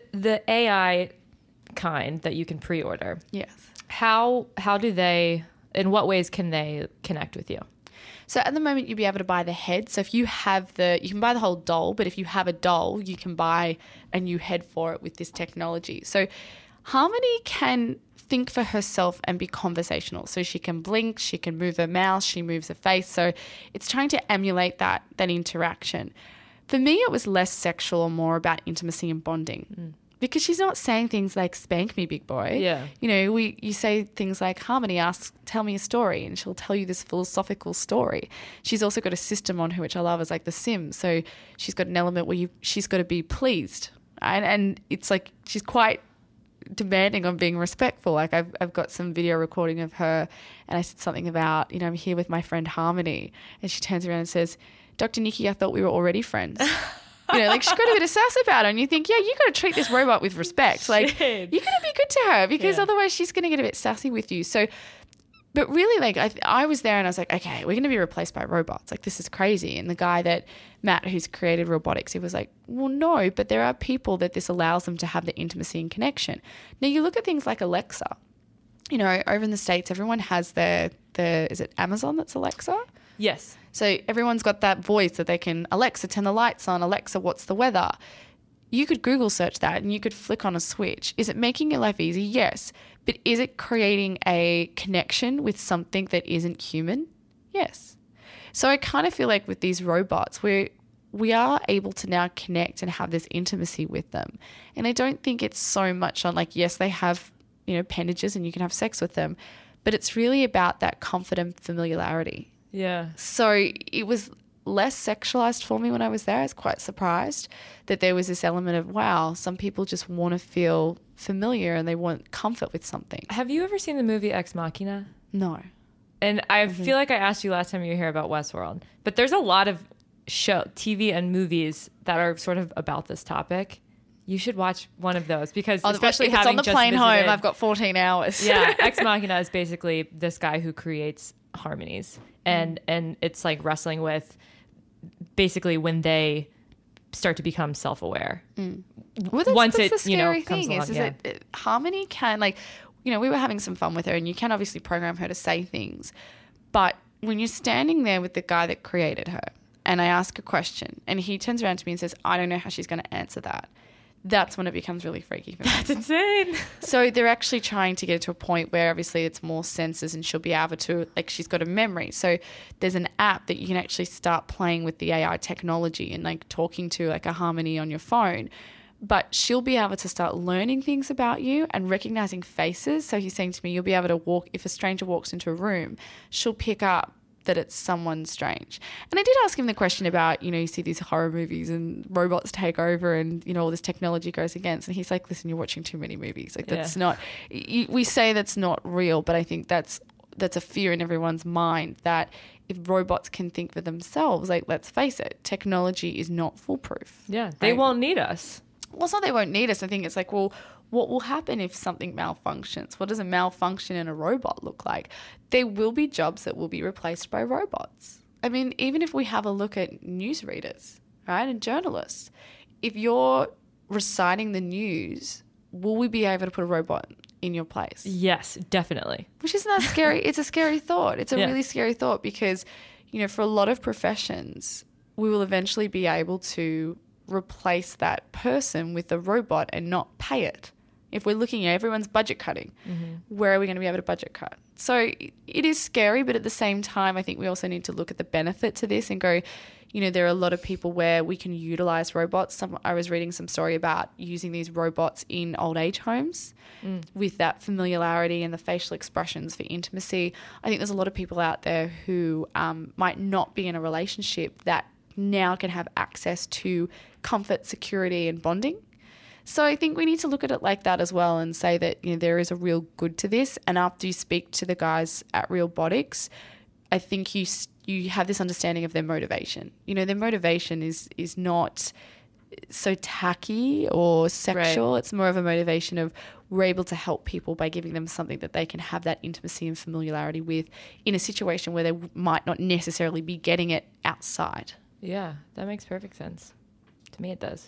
AI kind that you can pre-order. Yes. How do they, in what ways can they connect with you? So at the moment, you'll be able to buy the head. So if you have you can buy the whole doll, but if you have a doll, you can buy a new head for it with this technology. So Harmony can think for herself and be conversational. So she can blink, she can move her mouth, she moves her face. So it's trying to emulate that interaction. For me, it was less sexual and more about intimacy and bonding. Because she's not saying things like, spank me, big boy. Yeah. You say things like, Harmony asks, tell me a story, and she'll tell you this philosophical story. She's also got a system on her, which I love, is like The Sims. So she's got an element where she's got to be pleased. And it's like she's quite demanding on being respectful. Like I've got some video recording of her, and I said something about, I'm here with my friend Harmony. And she turns around and says, Dr. Nikki, I thought we were already friends. Like she's got a bit of sass about her, and you think, yeah, you got to treat this robot with respect. Like you got to be good to her, because otherwise she's going to get a bit sassy with you. So, but really, like I was there and I was like, okay, we're going to be replaced by robots. Like this is crazy. And the guy Matt, who's created robotics, he was like, well, no, but there are people that this allows them to have the intimacy and connection. Now you look at things like Alexa. Over in the States, everyone has is it Amazon that's Alexa? Yes. So everyone's got that voice that they can, Alexa, turn the lights on. Alexa, what's the weather? You could Google search that and you could flick on a switch. Is it making your life easy? Yes. But is it creating a connection with something that isn't human? Yes. So I kind of feel like with these robots, we are able to now connect and have this intimacy with them. And I don't think it's so much on like, yes, they have, appendages and you can have sex with them, but it's really about that comfort and familiarity. Yeah. So it was less sexualized for me when I was there. I was quite surprised that there was this element of, wow, some people just want to feel familiar and they want comfort with something. Have you ever seen the movie Ex Machina? No. And I feel like I asked you last time you were here about Westworld, but there's a lot of TV and movies that are sort of about this topic. You should watch one of those, because especially if it's on the plane home, I've got 14 hours. Yeah, Ex Machina is basically this guy who creates harmonies, and it's like wrestling with basically when they start to become self-aware. Well, that's the scary thing is that Harmony can, like, we were having some fun with her, and you can obviously program her to say things, but when you're standing there with the guy that created her, and I ask a question, and he turns around to me and says, I don't know how she's going to answer that, that's when it becomes really freaky for me. That's insane. So they're actually trying to get to a point where obviously it's more sensors and she'll be able to, like, she's got a memory. So there's an app that you can actually start playing with the AI technology and like talking to like a Harmony on your phone. But she'll be able to start learning things about you and recognizing faces. So he's saying to me, you'll be able to walk, if a stranger walks into a room, she'll pick up that it's someone strange. And I did ask him the question about, you know, you see these horror movies and robots take over and, you know, all this technology goes against. And he's like, listen, you're watching too many movies. Like, that's not, we say that's not real, but I think that's a fear in everyone's mind that if robots can think for themselves, like, let's face it, technology is not foolproof. Yeah, they won't need us. Well, it's not they won't need us. I think it's like, well, what will happen if something malfunctions? What does a malfunction in a robot look like? There will be jobs that will be replaced by robots. I mean, even if we have a look at newsreaders, right, and journalists, if you're reciting the news, will we be able to put a robot in your place? Yes, definitely. Which isn't that scary? It's a scary thought. It's a Yeah. really scary thought because, you know, for a lot of professions, we will eventually be able to replace that person with a robot and not pay it. If we're looking at everyone's budget cutting, where are we going to be able to budget cut? So it is scary, but at the same time, I think we also need to look at the benefit to this and go, you know, there are a lot of people where we can utilize robots. I was reading some story about using these robots in old age homes with that familiarity and the facial expressions for intimacy. I think there's a lot of people out there who might not be in a relationship that now can have access to comfort, security, and bonding. So I think we need to look at it like that as well and say that, you know, there is a real good to this. And after you speak to the guys at Realbotics, I think you have this understanding of their motivation. You know, their motivation is not so tacky or sexual. Right. It's more of a motivation of we're able to help people by giving them something that they can have that intimacy and familiarity with in a situation where they might not necessarily be getting it outside. Yeah, that makes perfect sense. To me, it does.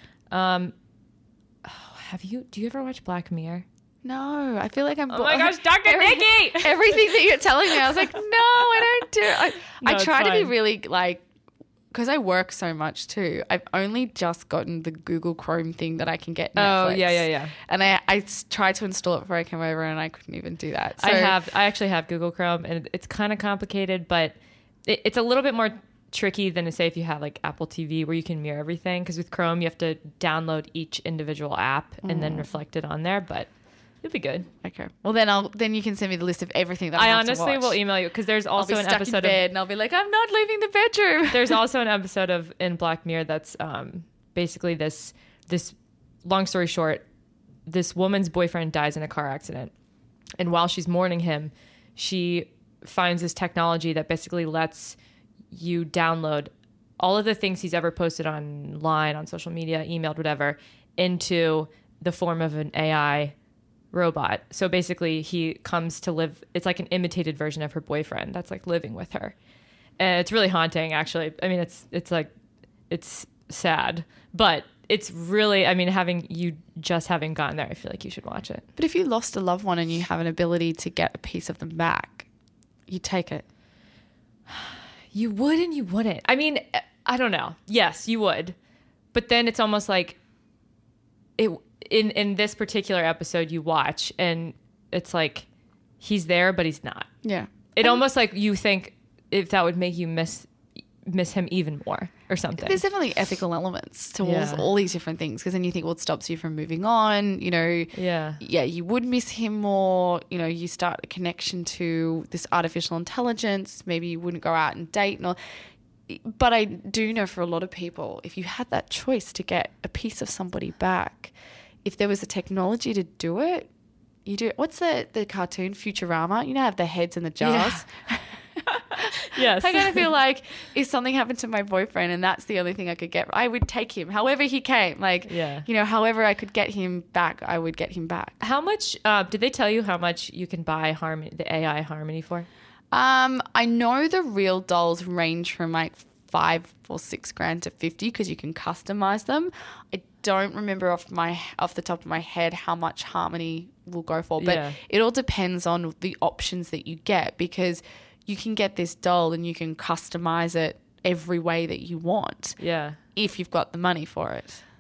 Do you ever watch Black Mirror? No, I feel like I'm... Oh my gosh, Dr. Nikki! Everything that you're telling me, I was like, no, I don't do it. I try to be really like... Because I work so much too. I've only just gotten the Google Chrome thing that I can get Netflix. Oh, yeah. And I tried to install it before I came over and I couldn't even do that. So, I actually have Google Chrome and it's kind of complicated, but it's a little bit more tricky than to say if you have like Apple TV where you can mirror everything, because with Chrome you have to download each individual app and then reflect it on there, but it'll be good. Okay. Well, then you can send me the list of everything that I have honestly to watch. will email you, because there's also I'll be stuck in bed and I'll be like, I'm not leaving the bedroom. There's also an episode in Black Mirror that's basically this long story short, this woman's boyfriend dies in a car accident, and while she's mourning him, she finds this technology that basically lets you download all of the things he's ever posted online, on social media, emailed, whatever, into the form of an AI robot. So basically he comes to live, it's like an imitated version of her boyfriend that's like living with her. And it's really haunting, actually. I mean, it's sad, but it's really, I mean, having gotten there, I feel like you should watch it. But if you lost a loved one and you have an ability to get a piece of them back, you take it. You would and you wouldn't. I mean, I don't know. Yes, you would. But then it's almost like in this particular episode you watch and it's like he's there but he's not. Yeah. It almost like you think if that would make you miss him even more or something. There's definitely ethical elements to all these different things, because then you think, well, it stops you from moving on, you know. Yeah, you would miss him more, you know, you start a connection to this artificial intelligence, maybe you wouldn't go out and date. But I do know for a lot of people, if you had that choice to get a piece of somebody back, if there was a technology to do it, you do it. What's the cartoon, Futurama? You know, have the heads in the jars? Yeah. Yes. I kind of feel like if something happened to my boyfriend and that's the only thing I could get, I would take him however he came. Like, you know, however I could get him back, I would get him back. How much, did they tell you how much you can buy the AI Harmony for? I know the real dolls range from like $5,000 or $6,000 to $50,000 because you can customize them. I don't remember off the top of my head how much Harmony will go for, but it all depends on the options that you get, because you can get this doll and you can customize it every way that you want. Yeah. If you've got the money for it.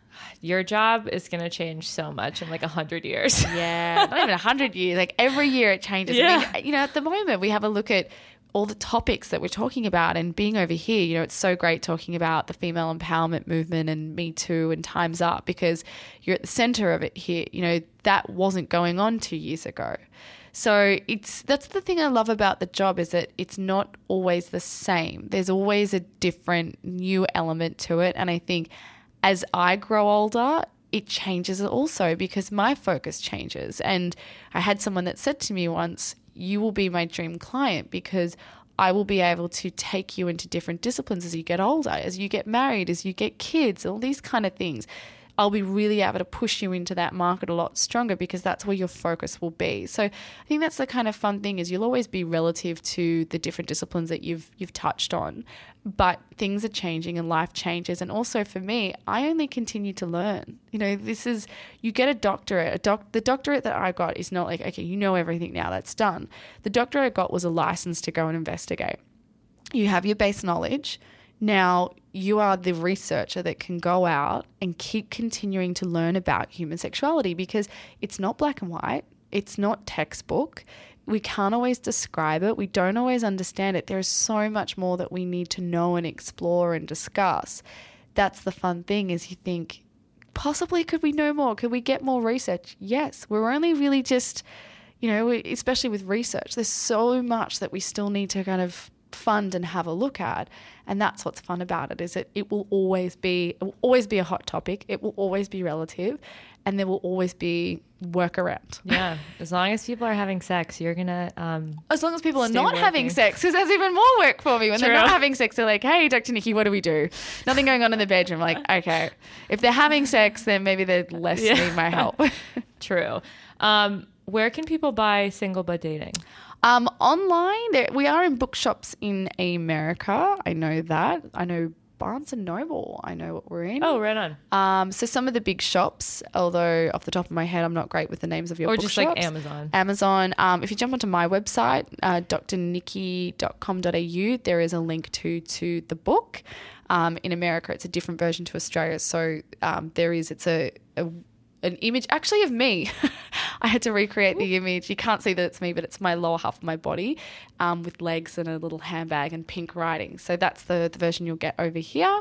Your job is going to change so much in like 100 years. Yeah, not even 100 years. Like every year it changes. Yeah. I mean, at the moment we have a look at all the topics that we're talking about, and being over here, it's so great talking about the female empowerment movement and Me Too and Time's Up, because you're at the center of it here. That wasn't going on 2 years ago. So that's the thing I love about the job, is that it's not always the same. There's always a different new element to it. And I think as I grow older, it changes also, because my focus changes. And I had someone that said to me once, you will be my dream client, because I will be able to take you into different disciplines as you get older, as you get married, as you get kids, all these kind of things. I'll be really able to push you into that market a lot stronger, because that's where your focus will be. So I think that's the kind of fun thing, is you'll always be relative to the different disciplines that you've touched on, but things are changing and life changes. And also for me, I only continue to learn. You get a doctorate. The doctorate that I got is not like, okay, you know everything now, that's done. The doctorate I got was a license to go and investigate. You have your base knowledge. Now you are the researcher that can go out and keep continuing to learn about human sexuality, because it's not black and white. It's not textbook. We can't always describe it. We don't always understand it. There is so much more that we need to know and explore and discuss. That's the fun thing, is you think, possibly could we know more? Could we get more research? Yes. We're only really just, especially with research, there's so much that we still need to kind of fund and have a look at. And that's what's fun about it, is that it will always be a hot topic. It will always be relative, and there will always be workaround. Yeah. As long as people are having sex, you're going to as long as people are not having sex, because that's even more work for me. When they're not having sex, they're like, hey, Dr. Nikki, what do we do? Nothing going on in the bedroom. I'm like, okay. If they're having sex, then maybe they less need my help. True. Where can people buy Single But Dating? Online, we are in bookshops in America. I know that. I know Barnes & Noble. I know what we're in. Oh, right on. So some of the big shops, although off the top of my head, I'm not great with the names of your bookshops. Or just like Amazon. Amazon. If you jump onto my website, drnikki.com.au, there is a link to the book. In America, it's a different version to Australia. So it's an image actually of me. I had to recreate the image. You can't see that it's me, but it's my lower half of my body with legs and a little handbag and pink writing. So that's the version you'll get over here.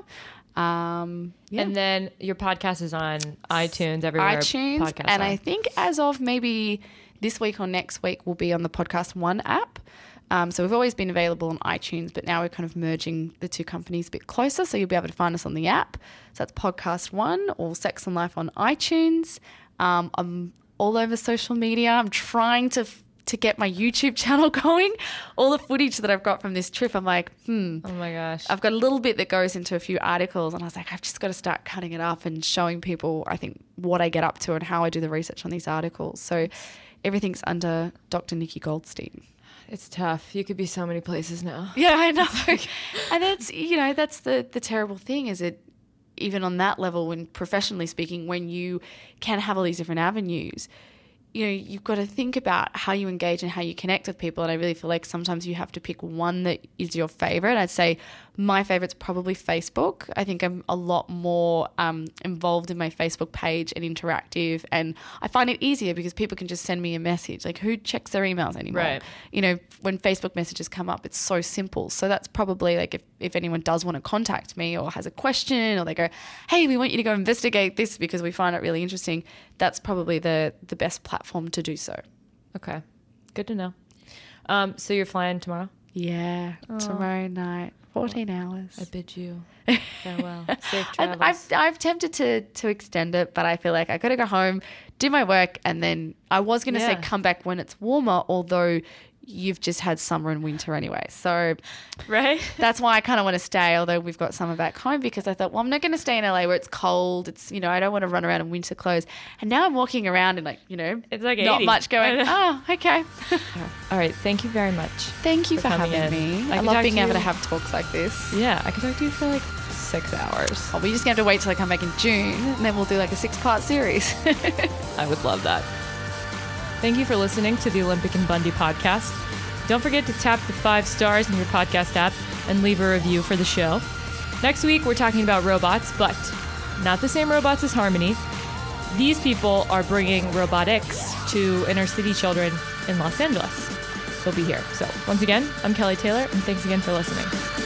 And then your podcast is on iTunes, everywhere. iTunes. And I think as of maybe this week or next week, we'll be on the Podcast One app. So we've always been available on iTunes, but now we're kind of merging the two companies a bit closer. So you'll be able to find us on the app. So that's Podcast One or Sex and Life on iTunes. I'm all over social media. I'm trying to get my YouTube channel going. All the footage that I've got from this trip, I'm like, oh my gosh. I've got a little bit that goes into a few articles, and I was like, I've just got to start cutting it up and showing people, I think, what I get up to and how I do the research on these articles. So everything's under Dr. Nikki Goldstein. It's tough. You could be so many places now. Yeah, I know. And that's, that's the terrible thing, is it, even on that level, when professionally speaking, when you can have all these different avenues, you've got to think about how you engage and how you connect with people. And I really feel like sometimes you have to pick one that is your favorite. I'd say my favorite's probably Facebook. I think I'm a lot more involved in my Facebook page and interactive. And I find it easier because people can just send me a message. Like, who checks their emails anymore? Right. When Facebook messages come up, it's so simple. So that's probably like if anyone does want to contact me or has a question, or they go, hey, we want you to go investigate this because we find it really interesting, that's probably the best platform to do so. Okay. Good to know. So you're flying tomorrow? Yeah, tomorrow night, 14 hours. I bid you farewell. Safe travels. I've tempted to extend it, but I feel like I got to go home, do my work, and then I was going to say come back when it's warmer, although you've just had summer and winter anyway. So right, that's why I kind of want to stay, although we've got summer back home, because I thought, well, I'm not going to stay in LA where it's cold. It's, I don't want to run around in winter clothes. And now I'm walking around and it's like 80. Not much going, oh, okay. All right. Thank you very much. Thank you for having me. I love being able to have talks like this. Yeah. I could talk to you for like 6 hours. Oh, we just have to wait till I come back in June, and then we'll do like a 6-part series. I would love that. Thank you for listening to the Olympic and Bundy podcast. Don't forget to tap the 5 stars in your podcast app and leave a review for the show. Next week, we're talking about robots, but not the same robots as Harmony. These people are bringing robotics to inner city children in Los Angeles. They'll be here. So once again, I'm Kelly Taylor, and thanks again for listening.